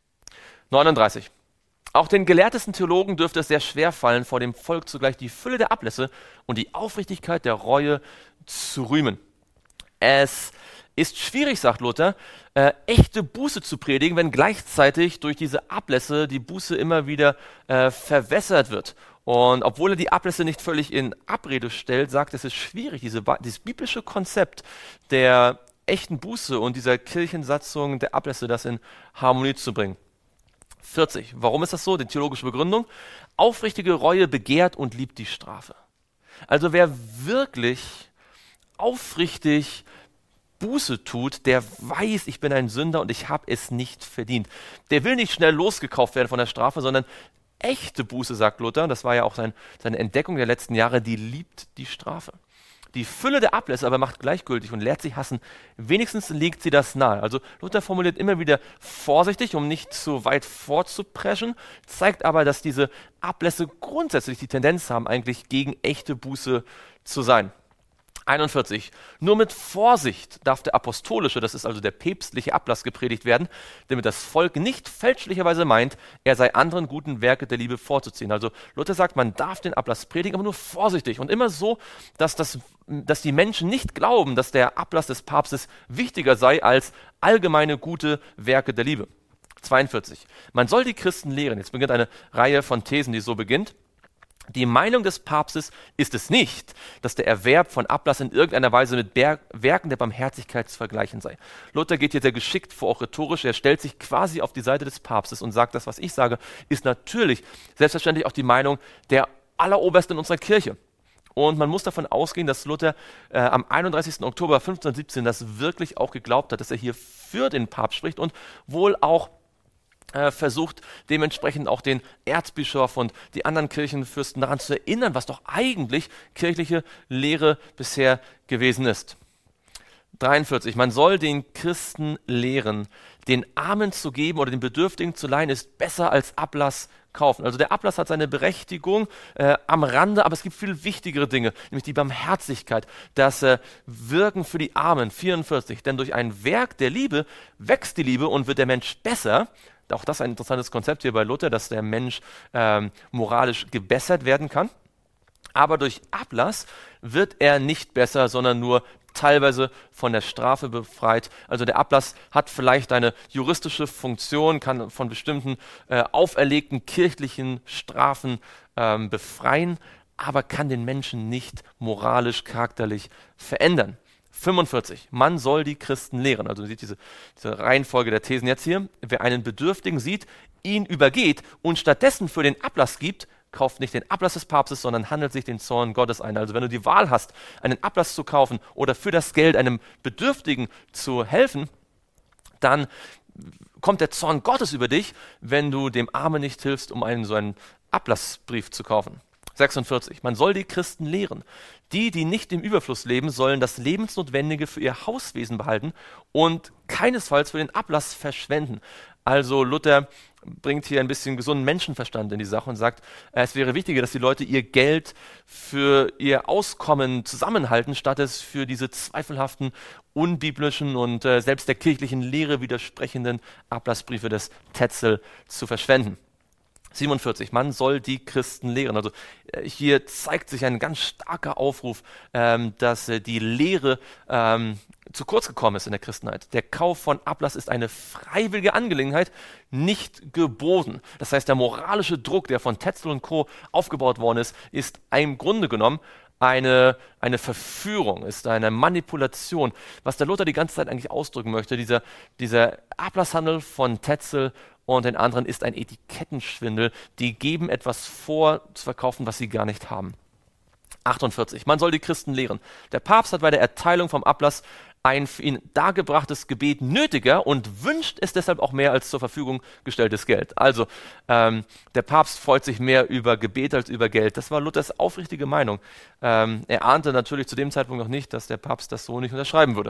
39. Auch den gelehrtesten Theologen dürfte es sehr schwer fallen, vor dem Volk zugleich die Fülle der Ablässe und die Aufrichtigkeit der Reue zu rühmen. Es ist schwierig, sagt Luther, echte Buße zu predigen, wenn gleichzeitig durch diese Ablässe die Buße immer wieder verwässert wird. Und obwohl er die Ablässe nicht völlig in Abrede stellt, sagt er, es ist schwierig, dieses biblische Konzept der echten Buße und dieser Kirchensatzung der Ablässe, das in Harmonie zu bringen. 40. Warum ist das so? Die theologische Begründung. Aufrichtige Reue begehrt und liebt die Strafe. Also wer wirklich aufrichtig Buße tut, der weiß, ich bin ein Sünder und ich habe es nicht verdient. Der will nicht schnell losgekauft werden von der Strafe, sondern echte Buße, sagt Luther, das war ja auch seine Entdeckung der letzten Jahre, die liebt die Strafe. Die Fülle der Ablässe aber macht gleichgültig und lehrt sie hassen. Wenigstens legt sie das nahe. Also Luther formuliert immer wieder vorsichtig, um nicht zu weit vorzupreschen, zeigt aber, dass diese Ablässe grundsätzlich die Tendenz haben, eigentlich gegen echte Buße zu sein. 41. Nur mit Vorsicht darf der apostolische, das ist also der päpstliche Ablass gepredigt werden, damit das Volk nicht fälschlicherweise meint, er sei anderen guten Werke der Liebe vorzuziehen. Also Luther sagt, man darf den Ablass predigen, aber nur vorsichtig und immer so, dass die Menschen nicht glauben, dass der Ablass des Papstes wichtiger sei als allgemeine gute Werke der Liebe. 42. Man soll die Christen lehren. Jetzt beginnt eine Reihe von Thesen, die so beginnt. Die Meinung des Papstes ist es nicht, dass der Erwerb von Ablass in irgendeiner Weise mit Werken der Barmherzigkeit zu vergleichen sei. Luther geht hier sehr geschickt vor, auch rhetorisch. Er stellt sich quasi auf die Seite des Papstes und sagt, das, was ich sage, ist natürlich selbstverständlich auch die Meinung der Allerobersten in unserer Kirche. Und man muss davon ausgehen, dass Luther am 31. Oktober 1517 das wirklich auch geglaubt hat, dass er hier für den Papst spricht und wohl auch versucht, dementsprechend auch den Erzbischof und die anderen Kirchenfürsten daran zu erinnern, was doch eigentlich kirchliche Lehre bisher gewesen ist. 43. Man soll den Christen lehren, den Armen zu geben oder den Bedürftigen zu leihen, ist besser als Ablass kaufen. Also der Ablass hat seine Berechtigung am Rande, aber es gibt viel wichtigere Dinge, nämlich die Barmherzigkeit, das Wirken für die Armen. 44. Denn durch ein Werk der Liebe wächst die Liebe und wird der Mensch besser. Auch das ist ein interessantes Konzept hier bei Luther, dass der Mensch moralisch gebessert werden kann. Aber durch Ablass wird er nicht besser, sondern nur teilweise von der Strafe befreit. Also der Ablass hat vielleicht eine juristische Funktion, kann von bestimmten auferlegten kirchlichen Strafen befreien, aber kann den Menschen nicht moralisch, charakterlich verändern. 45. Man soll die Christen lehren. Also man sieht diese Reihenfolge der Thesen jetzt hier. Wer einen Bedürftigen sieht, ihn übergeht und stattdessen für den Ablass gibt, kauft nicht den Ablass des Papstes, sondern handelt sich den Zorn Gottes ein. Also wenn du die Wahl hast, einen Ablass zu kaufen oder für das Geld einem Bedürftigen zu helfen, dann kommt der Zorn Gottes über dich, wenn du dem Armen nicht hilfst, um so einen Ablassbrief zu kaufen. 46. Man soll die Christen lehren. Die nicht im Überfluss leben, sollen das Lebensnotwendige für ihr Hauswesen behalten und keinesfalls für den Ablass verschwenden. Also Luther bringt hier ein bisschen gesunden Menschenverstand in die Sache und sagt, es wäre wichtiger, dass die Leute ihr Geld für ihr Auskommen zusammenhalten, statt es für diese zweifelhaften, unbiblischen und selbst der kirchlichen Lehre widersprechenden Ablassbriefe des Tetzel zu verschwenden. 47. Man soll die Christen lehren. Also hier zeigt sich ein ganz starker Aufruf, dass die Lehre zu kurz gekommen ist in der Christenheit. Der Kauf von Ablass ist eine freiwillige Angelegenheit, nicht geboten. Das heißt, der moralische Druck, der von Tetzel und Co. aufgebaut worden ist im Grunde genommen eine Verführung, ist eine Manipulation. Was der Luther die ganze Zeit eigentlich ausdrücken möchte, dieser Ablasshandel von Tetzel und den anderen ist ein Etikettenschwindel. Die geben etwas vor, zu verkaufen, was sie gar nicht haben. 48. Man soll die Christen lehren. Der Papst hat bei der Erteilung vom Ablass ein für ihn dargebrachtes Gebet nötiger und wünscht es deshalb auch mehr als zur Verfügung gestelltes Geld. Also der Papst freut sich mehr über Gebet als über Geld. Das war Luthers aufrichtige Meinung. Er ahnte natürlich zu dem Zeitpunkt noch nicht, dass der Papst das so nicht unterschreiben würde.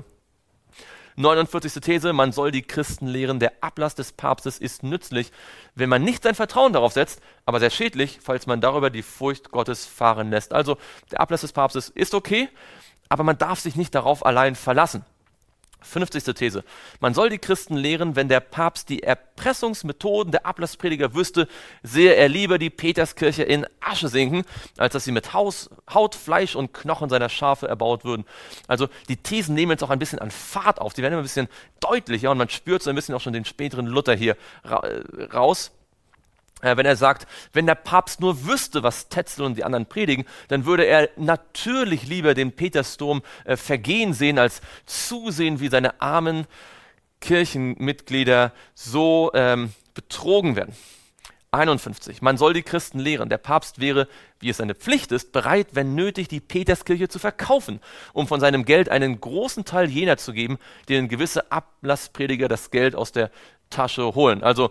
49. These, man soll die Christen lehren, der Ablass des Papstes ist nützlich, wenn man nicht sein Vertrauen darauf setzt, aber sehr schädlich, falls man darüber die Furcht Gottes fahren lässt. Also der Ablass des Papstes ist okay, aber man darf sich nicht darauf allein verlassen. 50. These. Man soll die Christen lehren, wenn der Papst die Erpressungsmethoden der Ablassprediger wüsste, sehe er lieber die Peterskirche in Asche sinken, als dass sie mit Haut, Fleisch und Knochen seiner Schafe erbaut würden. Also die Thesen nehmen jetzt auch ein bisschen an Fahrt auf, die werden immer ein bisschen deutlicher und man spürt so ein bisschen auch schon den späteren Luther hier raus. Wenn er sagt, wenn der Papst nur wüsste, was Tetzel und die anderen predigen, dann würde er natürlich lieber den Petersdom vergehen sehen, als zusehen, wie seine armen Kirchenmitglieder so betrogen werden. 51. Man soll die Christen lehren. Der Papst wäre, wie es seine Pflicht ist, bereit, wenn nötig, die Peterskirche zu verkaufen, um von seinem Geld einen großen Teil jener zu geben, denen gewisse Ablassprediger das Geld aus der Tasche holen. Also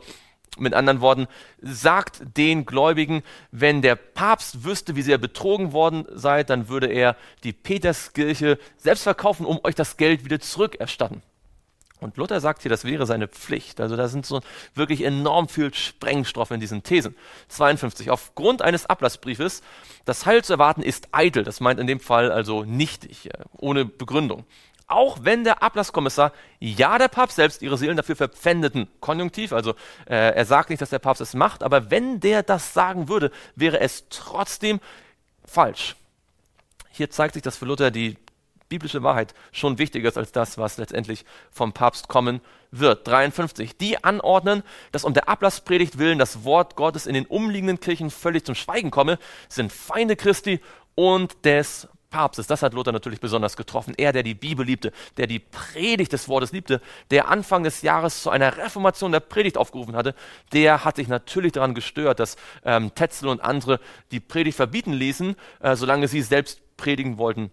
Mit anderen Worten, sagt den Gläubigen, wenn der Papst wüsste, wie sehr betrogen worden seid, dann würde er die Peterskirche selbst verkaufen, um euch das Geld wieder zurückerstatten. Und Luther sagt hier, das wäre seine Pflicht. Also da sind so wirklich enorm viel Sprengstoff in diesen Thesen. 52. Aufgrund eines Ablassbriefes, das Heil zu erwarten ist eitel. Das meint in dem Fall also nichtig, ohne Begründung. Auch wenn der Ablasskommissar, ja der Papst selbst, ihre Seelen dafür verpfändeten. Konjunktiv, also er sagt nicht, dass der Papst es macht, aber wenn der das sagen würde, wäre es trotzdem falsch. Hier zeigt sich, dass für Luther die biblische Wahrheit schon wichtiger ist als das, was letztendlich vom Papst kommen wird. 53. Die anordnen, dass um der Ablasspredigt willen das Wort Gottes in den umliegenden Kirchen völlig zum Schweigen komme, sind Feinde Christi und des Papstes. Das hat Luther natürlich besonders getroffen. Er, der die Bibel liebte, der die Predigt des Wortes liebte, der Anfang des Jahres zu einer Reformation der Predigt aufgerufen hatte, der hat sich natürlich daran gestört, dass Tetzel und andere die Predigt verbieten ließen, solange sie selbst predigen wollten.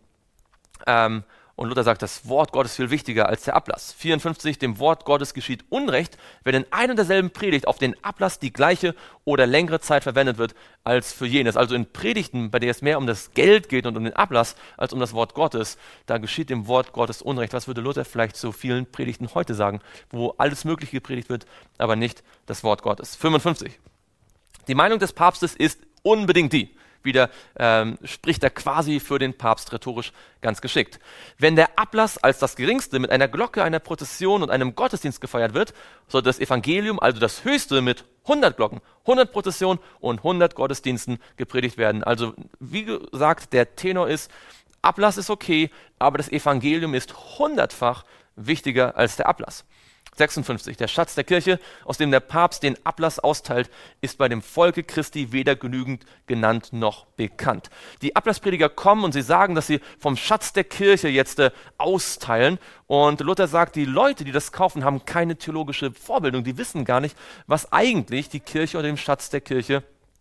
Und Luther sagt, das Wort Gottes ist viel wichtiger als der Ablass. 54, dem Wort Gottes geschieht Unrecht, wenn in ein und derselben Predigt auf den Ablass die gleiche oder längere Zeit verwendet wird als für jenes. Also in Predigten, bei der es mehr um das Geld geht und um den Ablass als um das Wort Gottes, da geschieht dem Wort Gottes Unrecht. Was würde Luther vielleicht zu vielen Predigten heute sagen, wo alles Mögliche gepredigt wird, aber nicht das Wort Gottes. 55, die Meinung des Papstes ist unbedingt die, wieder spricht er quasi für den Papst rhetorisch ganz geschickt. Wenn der Ablass als das Geringste mit einer Glocke, einer Prozession und einem Gottesdienst gefeiert wird, sollte das Evangelium, also das Höchste, mit 100 Glocken, 100 Prozessionen und 100 Gottesdiensten gepredigt werden. Also wie gesagt, der Tenor ist, Ablass ist okay, aber das Evangelium ist 100-fach wichtiger als der Ablass. 56. Der Schatz der Kirche, aus dem der Papst den Ablass austeilt, ist bei dem Volke Christi weder genügend genannt noch bekannt. Die Ablassprediger kommen und sie sagen, dass sie vom Schatz der Kirche jetzt austeilen. Und Luther sagt, die Leute, die das kaufen, haben keine theologische Vorbildung. Die wissen gar nicht, was eigentlich die Kirche unter dem Schatz der Kirche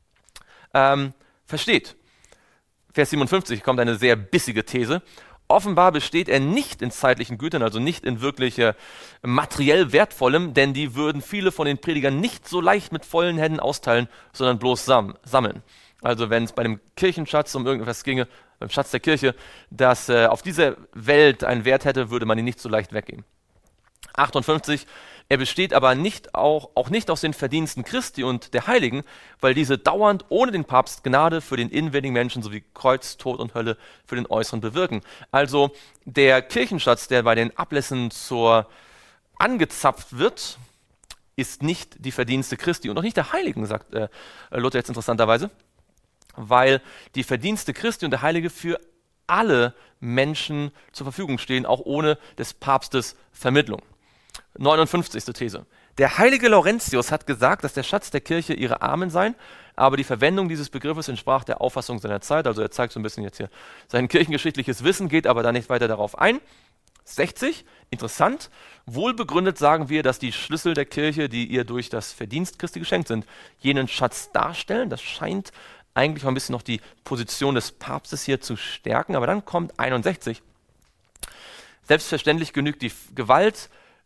versteht. Vers 57 kommt eine sehr bissige These. Offenbar besteht er nicht in zeitlichen Gütern, also nicht in wirklich materiell Wertvollem, denn die würden viele von den Predigern nicht so leicht mit vollen Händen austeilen, sondern bloß sammeln. Also wenn es bei dem Kirchenschatz um irgendetwas ginge, beim Schatz der Kirche, das auf dieser Welt einen Wert hätte, würde man ihn nicht so leicht weggeben. 58. Er besteht aber auch nicht aus den Verdiensten Christi und der Heiligen, weil diese dauernd ohne den Papst Gnade für den inwendigen Menschen sowie Kreuz, Tod und Hölle für den Äußeren bewirken. Also der Kirchenschatz, der bei den Ablässen angezapft wird, ist nicht die Verdienste Christi und auch nicht der Heiligen, sagt Luther jetzt interessanterweise, weil die Verdienste Christi und der Heilige für alle Menschen zur Verfügung stehen, auch ohne des Papstes Vermittlung. 59. These. Der heilige Laurentius hat gesagt, dass der Schatz der Kirche ihre Armen seien, aber die Verwendung dieses Begriffes entsprach der Auffassung seiner Zeit. Also er zeigt so ein bisschen jetzt hier sein kirchengeschichtliches Wissen, geht aber da nicht weiter darauf ein. 60. Interessant. Wohlbegründet sagen wir, dass die Schlüssel der Kirche, die ihr durch das Verdienst Christi geschenkt sind, jenen Schatz darstellen. Das scheint eigentlich auch ein bisschen noch die Position des Papstes hier zu stärken. Aber dann kommt 61. Selbstverständlich genügt die Gewalt,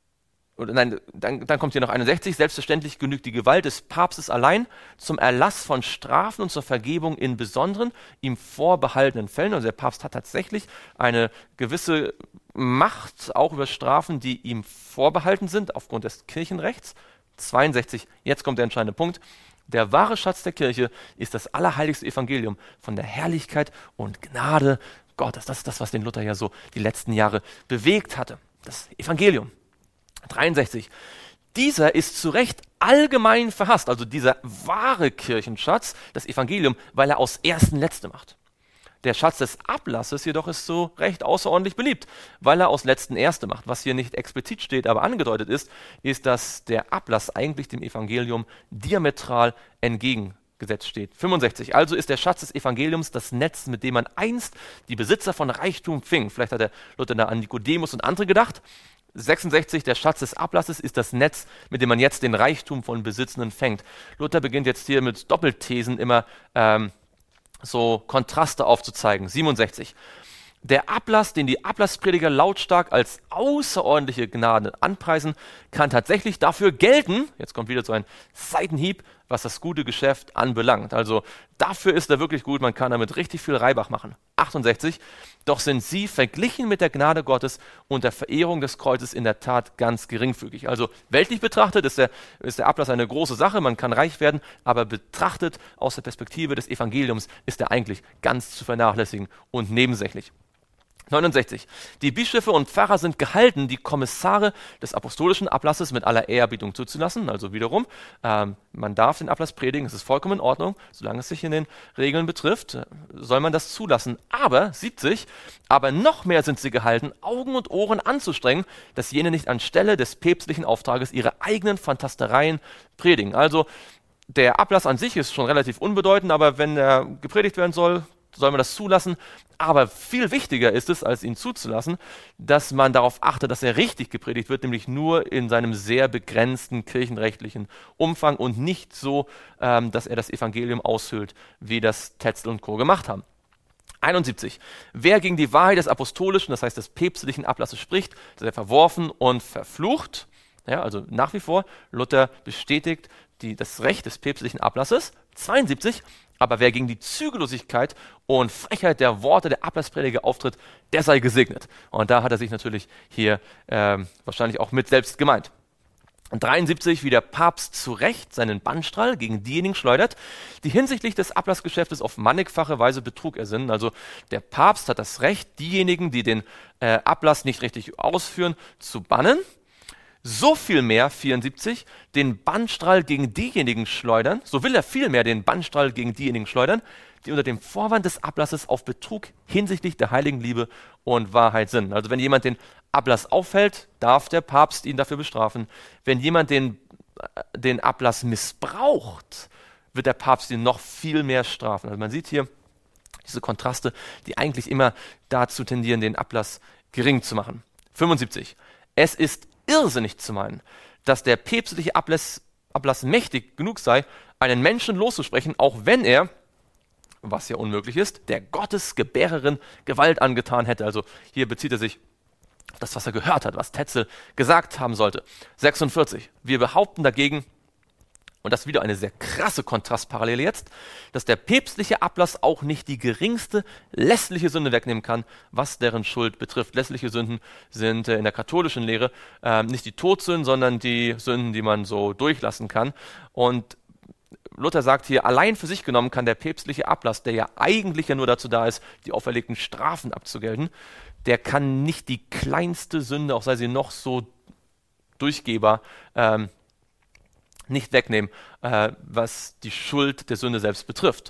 dann kommt hier noch 61, selbstverständlich genügt die Gewalt des Papstes allein zum Erlass von Strafen und zur Vergebung in besonderen, ihm vorbehaltenen Fällen. Also der Papst hat tatsächlich eine gewisse Macht, auch über Strafen, die ihm vorbehalten sind, aufgrund des Kirchenrechts. 62, jetzt kommt der entscheidende Punkt. Der wahre Schatz der Kirche ist das allerheiligste Evangelium von der Herrlichkeit und Gnade Gottes. Das ist das, was den Luther ja so die letzten Jahre bewegt hatte. Das Evangelium. 63. Dieser ist zu Recht allgemein verhasst, also dieser wahre Kirchenschatz, das Evangelium, weil er aus Ersten Letzte macht. Der Schatz des Ablasses jedoch ist so recht außerordentlich beliebt, weil er aus Letzten Erste macht. Was hier nicht explizit steht, aber angedeutet ist, dass der Ablass eigentlich dem Evangelium diametral entgegengesetzt steht. 65. Also ist der Schatz des Evangeliums das Netz, mit dem man einst die Besitzer von Reichtum fing. Vielleicht hat der Luther da an Nikodemus und andere gedacht. 66, der Schatz des Ablasses ist das Netz, mit dem man jetzt den Reichtum von Besitzenden fängt. Luther beginnt jetzt hier mit Doppelthesen immer so Kontraste aufzuzeigen. 67. Der Ablass, den die Ablassprediger lautstark als außerordentliche Gnade anpreisen, kann tatsächlich dafür gelten, jetzt kommt wieder so ein Seitenhieb, was das gute Geschäft anbelangt. Also dafür ist er wirklich gut, man kann damit richtig viel Reibach machen. 68, doch sind sie verglichen mit der Gnade Gottes und der Verehrung des Kreuzes in der Tat ganz geringfügig. Also weltlich betrachtet ist der Ablass eine große Sache, man kann reich werden, aber betrachtet aus der Perspektive des Evangeliums ist er eigentlich ganz zu vernachlässigen und nebensächlich. 69. Die Bischöfe und Pfarrer sind gehalten, die Kommissare des apostolischen Ablasses mit aller Ehrerbietung zuzulassen. Also wiederum, man darf den Ablass predigen, es ist vollkommen in Ordnung, solange es sich in den Regeln betrifft, soll man das zulassen. Aber, 70, aber noch mehr sind sie gehalten, Augen und Ohren anzustrengen, dass jene nicht anstelle des päpstlichen Auftrages ihre eigenen Fantastereien predigen. Also der Ablass an sich ist schon relativ unbedeutend, aber wenn er gepredigt werden soll man das zulassen. Aber viel wichtiger ist es, als ihn zuzulassen, dass man darauf achtet, dass er richtig gepredigt wird, nämlich nur in seinem sehr begrenzten kirchenrechtlichen Umfang und nicht so, dass er das Evangelium aushöhlt, wie das Tetzel und Co. gemacht haben. 71. Wer gegen die Wahrheit des apostolischen, das heißt des päpstlichen Ablasses spricht, ist er verworfen und verflucht. Ja, also nach wie vor, Luther bestätigt das Recht des päpstlichen Ablasses. 72. Aber wer gegen die Zügellosigkeit und Frechheit der Worte der Ablassprediger auftritt, der sei gesegnet. Und da hat er sich natürlich hier wahrscheinlich auch mit selbst gemeint. 73, wie der Papst zu Recht seinen Bannstrahl gegen diejenigen schleudert, die hinsichtlich des Ablassgeschäftes auf mannigfache Weise Betrug ersinnen. Also der Papst hat das Recht, diejenigen, die den Ablass nicht richtig ausführen, zu bannen. So viel mehr, 74, den Bannstrahl gegen diejenigen schleudern, so will er vielmehr den Bannstrahl gegen diejenigen schleudern, die unter dem Vorwand des Ablasses auf Betrug hinsichtlich der heiligen Liebe und Wahrheit sinnen. Also wenn jemand den Ablass aufhält, darf der Papst ihn dafür bestrafen. Wenn jemand den Ablass missbraucht, wird der Papst ihn noch viel mehr strafen. Also man sieht hier diese Kontraste, die eigentlich immer dazu tendieren, den Ablass gering zu machen. 75. Es ist irrsinnig zu meinen, dass der päpstliche Ablass mächtig genug sei, einen Menschen loszusprechen, auch wenn er, was ja unmöglich ist, der Gottesgebärerin Gewalt angetan hätte. Also hier bezieht er sich auf das, was er gehört hat, was Tetzel gesagt haben sollte. 46. Wir behaupten dagegen, und das ist wieder eine sehr krasse Kontrastparallele jetzt, dass der päpstliche Ablass auch nicht die geringste lässliche Sünde wegnehmen kann, was deren Schuld betrifft. Lässliche Sünden sind in der katholischen Lehre nicht die Todsünden, sondern die Sünden, die man so durchlassen kann. Und Luther sagt hier, allein für sich genommen kann der päpstliche Ablass, der ja eigentlich ja nur dazu da ist, die auferlegten Strafen abzugelten, der kann nicht die kleinste Sünde, auch sei sie noch so durchgehbar, nicht wegnehmen, was die Schuld der Sünde selbst betrifft.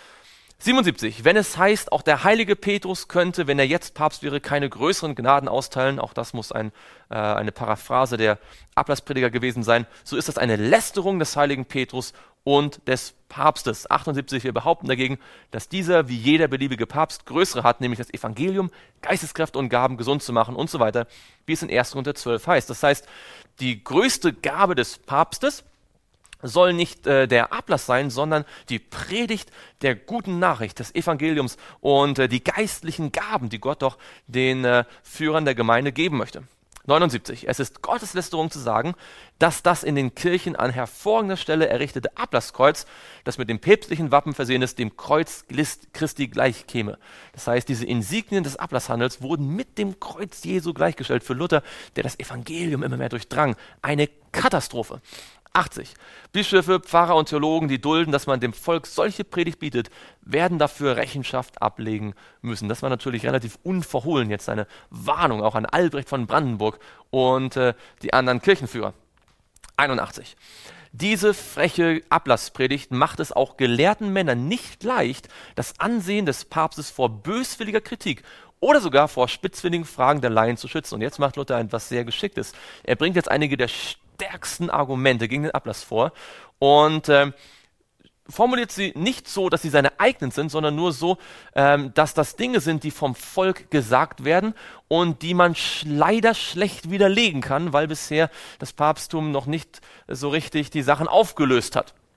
77. Wenn es heißt, auch der heilige Petrus könnte, wenn er jetzt Papst wäre, keine größeren Gnaden austeilen, auch das muss eine Paraphrase der Ablassprediger gewesen sein, so ist das eine Lästerung des heiligen Petrus und des Papstes. 78. Wir behaupten dagegen, dass dieser, wie jeder beliebige Papst, größere hat, nämlich das Evangelium, Geisteskräfte und Gaben gesund zu machen und so weiter, wie es in 1. Korinther 12 heißt. Das heißt, die größte Gabe des Papstes soll nicht der Ablass sein, sondern die Predigt der guten Nachricht, des Evangeliums und die geistlichen Gaben, die Gott doch den Führern der Gemeinde geben möchte. 79. Es ist Gotteslästerung zu sagen, dass das in den Kirchen an hervorragender Stelle errichtete Ablasskreuz, das mit dem päpstlichen Wappen versehen ist, dem Kreuz Christi gleichkäme. Das heißt, diese Insignien des Ablasshandels wurden mit dem Kreuz Jesu gleichgestellt für Luther, der das Evangelium immer mehr durchdrang. Eine Katastrophe. 80. Bischöfe, Pfarrer und Theologen, die dulden, dass man dem Volk solche Predigt bietet, werden dafür Rechenschaft ablegen müssen. Das war natürlich relativ unverhohlen jetzt eine Warnung auch an Albrecht von Brandenburg und die anderen Kirchenführer. 81. Diese freche Ablasspredigt macht es auch gelehrten Männern nicht leicht, das Ansehen des Papstes vor böswilliger Kritik oder sogar vor spitzfindigen Fragen der Laien zu schützen. Und jetzt macht Luther etwas sehr Geschicktes. Er bringt jetzt einige der stärksten Argumente gegen den Ablass vor und formuliert sie nicht so, dass sie seine eigenen sind, sondern nur so, dass das Dinge sind, die vom Volk gesagt werden und die man leider schlecht widerlegen kann, weil bisher das Papsttum noch nicht so richtig die Sachen aufgelöst hat.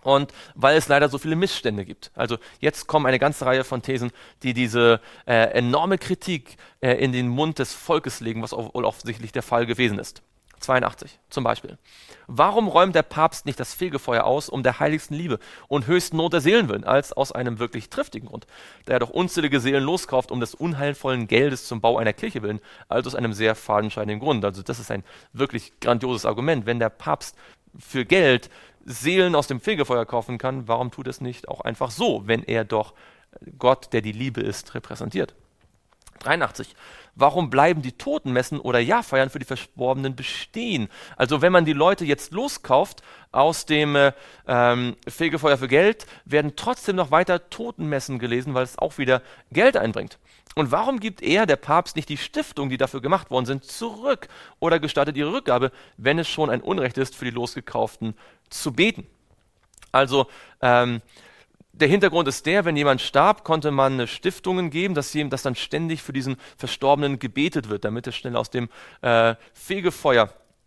Und weil es leider so viele Missstände gibt. Also jetzt kommen eine ganze Reihe von Thesen, die diese enorme Kritik in den Mund des Volkes legen, was wohl offensichtlich der Fall gewesen ist. 82 zum Beispiel. Warum räumt der Papst nicht das Fegefeuer aus, um der heiligsten Liebe und höchsten Not der Seelen willen, als aus einem wirklich triftigen Grund, da er doch unzählige Seelen loskauft, um des unheilvollen Geldes zum Bau einer Kirche willen, also aus einem sehr fadenscheinigen Grund. Also das ist ein wirklich grandioses Argument. Wenn der Papst für Geld Seelen aus dem Fegefeuer kaufen kann, warum tut es nicht auch einfach so, wenn er doch Gott, der die Liebe ist, repräsentiert? 83. Warum bleiben die Totenmessen oder Jahrfeiern für die Verstorbenen bestehen? Also wenn man die Leute jetzt loskauft aus dem Fegefeuer für Geld, werden trotzdem noch weiter Totenmessen gelesen, weil es auch wieder Geld einbringt. Und warum gibt er, der Papst, nicht die Stiftung, die dafür gemacht worden sind, zurück oder gestattet ihre Rückgabe, wenn es schon ein Unrecht ist, für die Losgekauften zu beten? Also der Hintergrund ist der, wenn jemand starb, konnte man Stiftungen geben, dass dann ständig für diesen Verstorbenen gebetet wird, damit er schnell aus dem Fegefeuer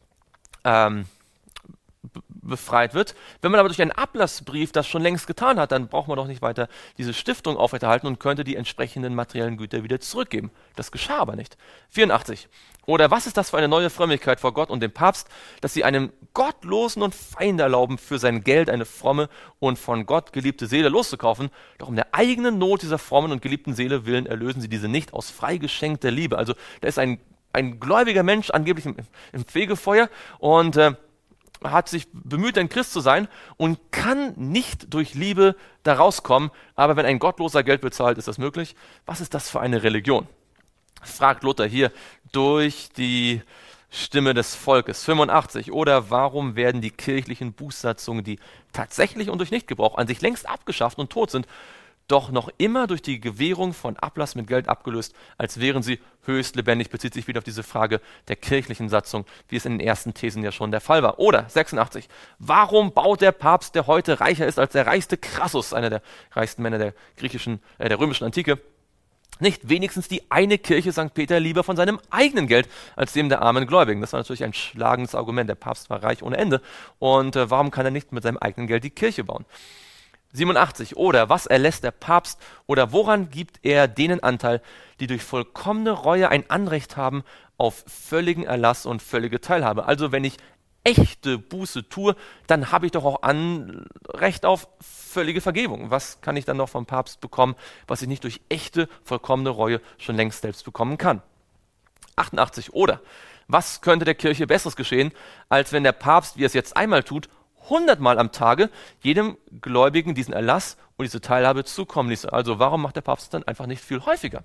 befreit wird. Wenn man aber durch einen Ablassbrief das schon längst getan hat, dann braucht man doch nicht weiter diese Stiftung aufrechterhalten und könnte die entsprechenden materiellen Güter wieder zurückgeben. Das geschah aber nicht. 84. Oder was ist das für eine neue Frömmigkeit vor Gott und dem Papst, dass sie einem Gottlosen und Feind erlauben, für sein Geld eine fromme und von Gott geliebte Seele loszukaufen, doch um der eigenen Not dieser frommen und geliebten Seele willen erlösen sie diese nicht aus Freigeschenk der Liebe. Also da ist ein gläubiger Mensch angeblich im Fegefeuer und hat sich bemüht, ein Christ zu sein und kann nicht durch Liebe da rauskommen, aber wenn ein Gottloser Geld bezahlt, ist das möglich. Was ist das für eine Religion? Fragt Luther hier durch die Stimme des Volkes. 85. Oder warum werden die kirchlichen Bußsatzungen, die tatsächlich und durch Nichtgebrauch an sich längst abgeschafft und tot sind, doch noch immer durch die Gewährung von Ablass mit Geld abgelöst, als wären sie höchst lebendig, bezieht sich wieder auf diese Frage der kirchlichen Satzung, wie es in den ersten Thesen ja schon der Fall war. Oder 86. Warum baut der Papst, der heute reicher ist als der reichste Crassus, einer der reichsten Männer der römischen Antike, nicht wenigstens die eine Kirche St. Peter lieber von seinem eigenen Geld als dem der armen Gläubigen? Das war natürlich ein schlagendes Argument. Der Papst war reich ohne Ende. Und warum kann er nicht mit seinem eigenen Geld die Kirche bauen? 87. Oder was erlässt der Papst oder woran gibt er denen Anteil, die durch vollkommene Reue ein Anrecht haben auf völligen Erlass und völlige Teilhabe? Also wenn ich echte Buße tue, dann habe ich doch auch Anrecht auf völlige Vergebung. Was kann ich dann noch vom Papst bekommen, was ich nicht durch echte, vollkommene Reue schon längst selbst bekommen kann? 88. Oder was könnte der Kirche Besseres geschehen, als wenn der Papst, wie er es jetzt einmal tut, 100-mal am Tage jedem Gläubigen diesen Erlass und diese Teilhabe zukommen ließe? Also warum macht der Papst dann einfach nicht viel häufiger?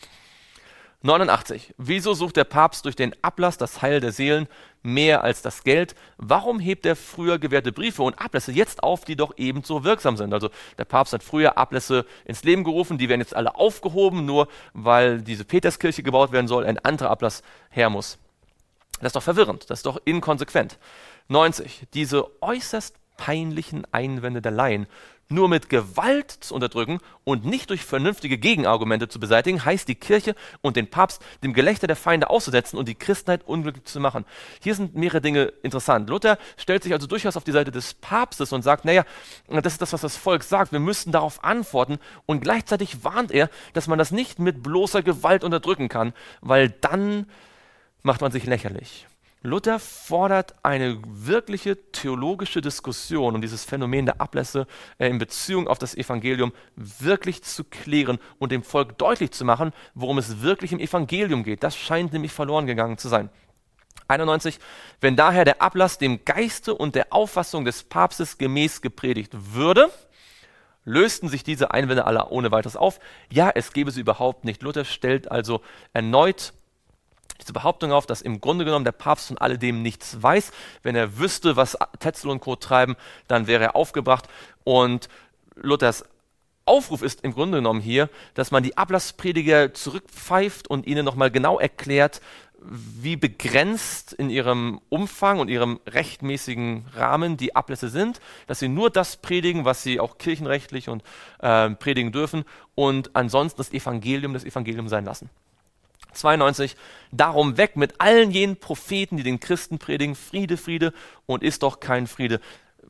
89. Wieso sucht der Papst durch den Ablass das Heil der Seelen mehr als das Geld? Warum hebt er früher gewährte Briefe und Ablässe jetzt auf, die doch ebenso wirksam sind? Also der Papst hat früher Ablässe ins Leben gerufen, die werden jetzt alle aufgehoben, nur weil diese Peterskirche gebaut werden soll, ein anderer Ablass her muss. Das ist doch verwirrend, das ist doch inkonsequent. 90. Diese äußerst peinlichen Einwände der Laien nur mit Gewalt zu unterdrücken und nicht durch vernünftige Gegenargumente zu beseitigen, heißt die Kirche und den Papst dem Gelächter der Feinde auszusetzen und die Christenheit unglücklich zu machen. Hier sind mehrere Dinge interessant. Luther stellt sich also durchaus auf die Seite des Papstes und sagt, naja, das ist das, was das Volk sagt, wir müssten darauf antworten, und gleichzeitig warnt er, dass man das nicht mit bloßer Gewalt unterdrücken kann, weil dann macht man sich lächerlich. Luther fordert eine wirkliche theologische Diskussion, um dieses Phänomen der Ablässe in Beziehung auf das Evangelium wirklich zu klären und dem Volk deutlich zu machen, worum es wirklich im Evangelium geht. Das scheint nämlich verloren gegangen zu sein. 91. Wenn daher der Ablass dem Geiste und der Auffassung des Papstes gemäß gepredigt würde, lösten sich diese Einwände alle ohne weiteres auf. Ja, es gäbe sie überhaupt nicht. Luther stellt also erneut diese Behauptung auf, dass im Grunde genommen der Papst von alledem nichts weiß. Wenn er wüsste, was Tetzel und Co. treiben, dann wäre er aufgebracht. Und Luthers Aufruf ist im Grunde genommen hier, dass man die Ablassprediger zurückpfeift und ihnen nochmal genau erklärt, wie begrenzt in ihrem Umfang und ihrem rechtmäßigen Rahmen die Ablässe sind, dass sie nur das predigen, was sie auch kirchenrechtlich und predigen dürfen, und ansonsten das Evangelium sein lassen. 92. Darum weg mit allen jenen Propheten, die den Christen predigen, Friede, Friede, und ist doch kein Friede.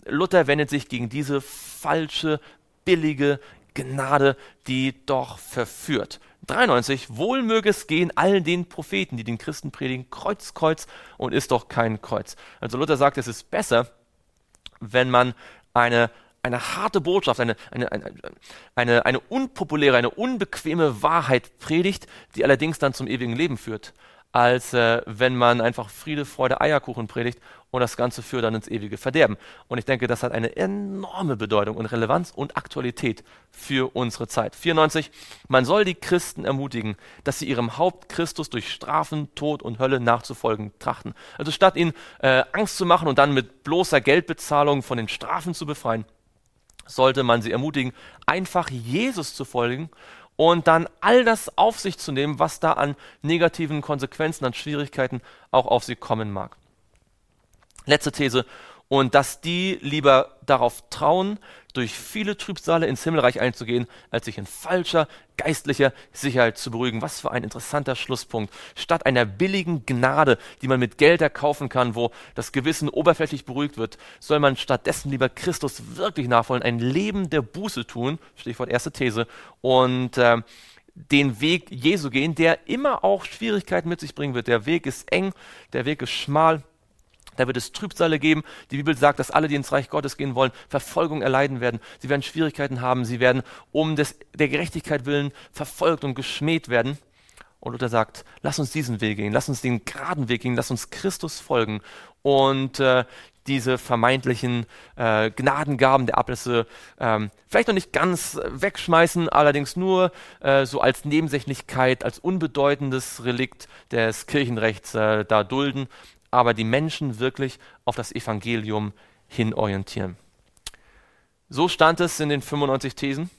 Luther wendet sich gegen diese falsche, billige Gnade, die doch verführt. 93, wohl möge es gehen allen den Propheten, die den Christen predigen, Kreuz, Kreuz und ist doch kein Kreuz. Also Luther sagt, es ist besser, wenn man eine harte Botschaft, eine unpopuläre, eine unbequeme Wahrheit predigt, die allerdings dann zum ewigen Leben führt, als wenn man einfach Friede, Freude, Eierkuchen predigt und das Ganze führt dann ins ewige Verderben. Und ich denke, das hat eine enorme Bedeutung und Relevanz und Aktualität für unsere Zeit. 94, man soll die Christen ermutigen, dass sie ihrem Haupt Christus durch Strafen, Tod und Hölle nachzufolgen trachten. Also statt ihnen Angst zu machen und dann mit bloßer Geldbezahlung von den Strafen zu befreien, sollte man sie ermutigen, einfach Jesus zu folgen und dann all das auf sich zu nehmen, was da an negativen Konsequenzen, an Schwierigkeiten auch auf sie kommen mag. Letzte These. Und dass die lieber darauf trauen, durch viele Trübsale ins Himmelreich einzugehen, als sich in falscher geistlicher Sicherheit zu beruhigen. Was für ein interessanter Schlusspunkt. Statt einer billigen Gnade, die man mit Geld erkaufen kann, wo das Gewissen oberflächlich beruhigt wird, soll man stattdessen lieber Christus wirklich nachfolgen, ein Leben der Buße tun, Stichwort erste These, und den Weg Jesu gehen, der immer auch Schwierigkeiten mit sich bringen wird. Der Weg ist eng, der Weg ist schmal. Da wird es Trübsale geben. Die Bibel sagt, dass alle, die ins Reich Gottes gehen wollen, Verfolgung erleiden werden. Sie werden Schwierigkeiten haben. Sie werden der Gerechtigkeit willen verfolgt und geschmäht werden. Und Luther sagt, lass uns diesen Weg gehen. Lass uns den geraden Weg gehen. Lass uns Christus folgen. Und diese vermeintlichen Gnadengaben der Ablässe vielleicht noch nicht ganz wegschmeißen, allerdings nur so als Nebensächlichkeit, als unbedeutendes Relikt des Kirchenrechts da dulden, aber die Menschen wirklich auf das Evangelium hin orientieren. So stand es in den 95 Thesen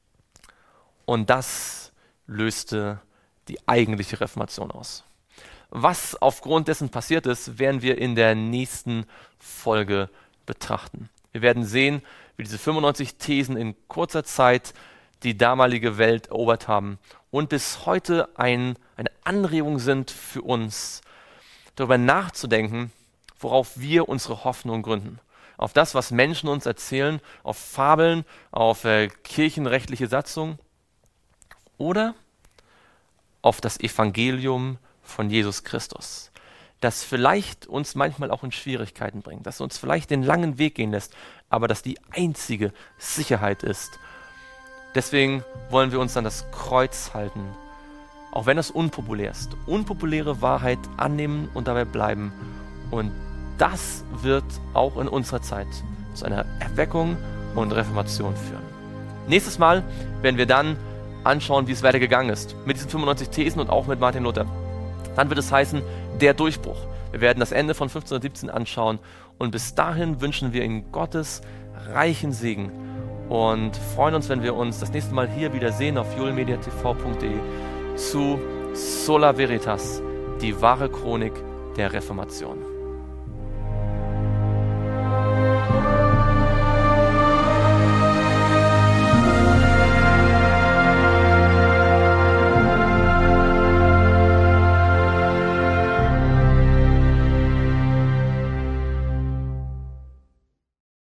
und das löste die eigentliche Reformation aus. Was aufgrund dessen passiert ist, werden wir in der nächsten Folge betrachten. Wir werden sehen, wie diese 95 Thesen in kurzer Zeit die damalige Welt erobert haben und bis heute eine Anregung sind für uns, darüber nachzudenken, worauf wir unsere Hoffnung gründen. Auf das, was Menschen uns erzählen, auf Fabeln, auf kirchenrechtliche Satzungen oder auf das Evangelium von Jesus Christus, das vielleicht uns manchmal auch in Schwierigkeiten bringt, das uns vielleicht den langen Weg gehen lässt, aber das die einzige Sicherheit ist. Deswegen wollen wir uns an das Kreuz halten, auch wenn es unpopulär ist. Unpopuläre Wahrheit annehmen und dabei bleiben. Und das wird auch in unserer Zeit zu einer Erweckung und Reformation führen. Nächstes Mal werden wir dann anschauen, wie es weitergegangen ist. Mit diesen 95 Thesen und auch mit Martin Luther. Dann wird es heißen, der Durchbruch. Wir werden das Ende von 1517 anschauen. Und bis dahin wünschen wir Ihnen Gottes reichen Segen. Und freuen uns, wenn wir uns das nächste Mal hier wieder sehen auf julmediatv.de zu Sola Veritas, die wahre Chronik der Reformation.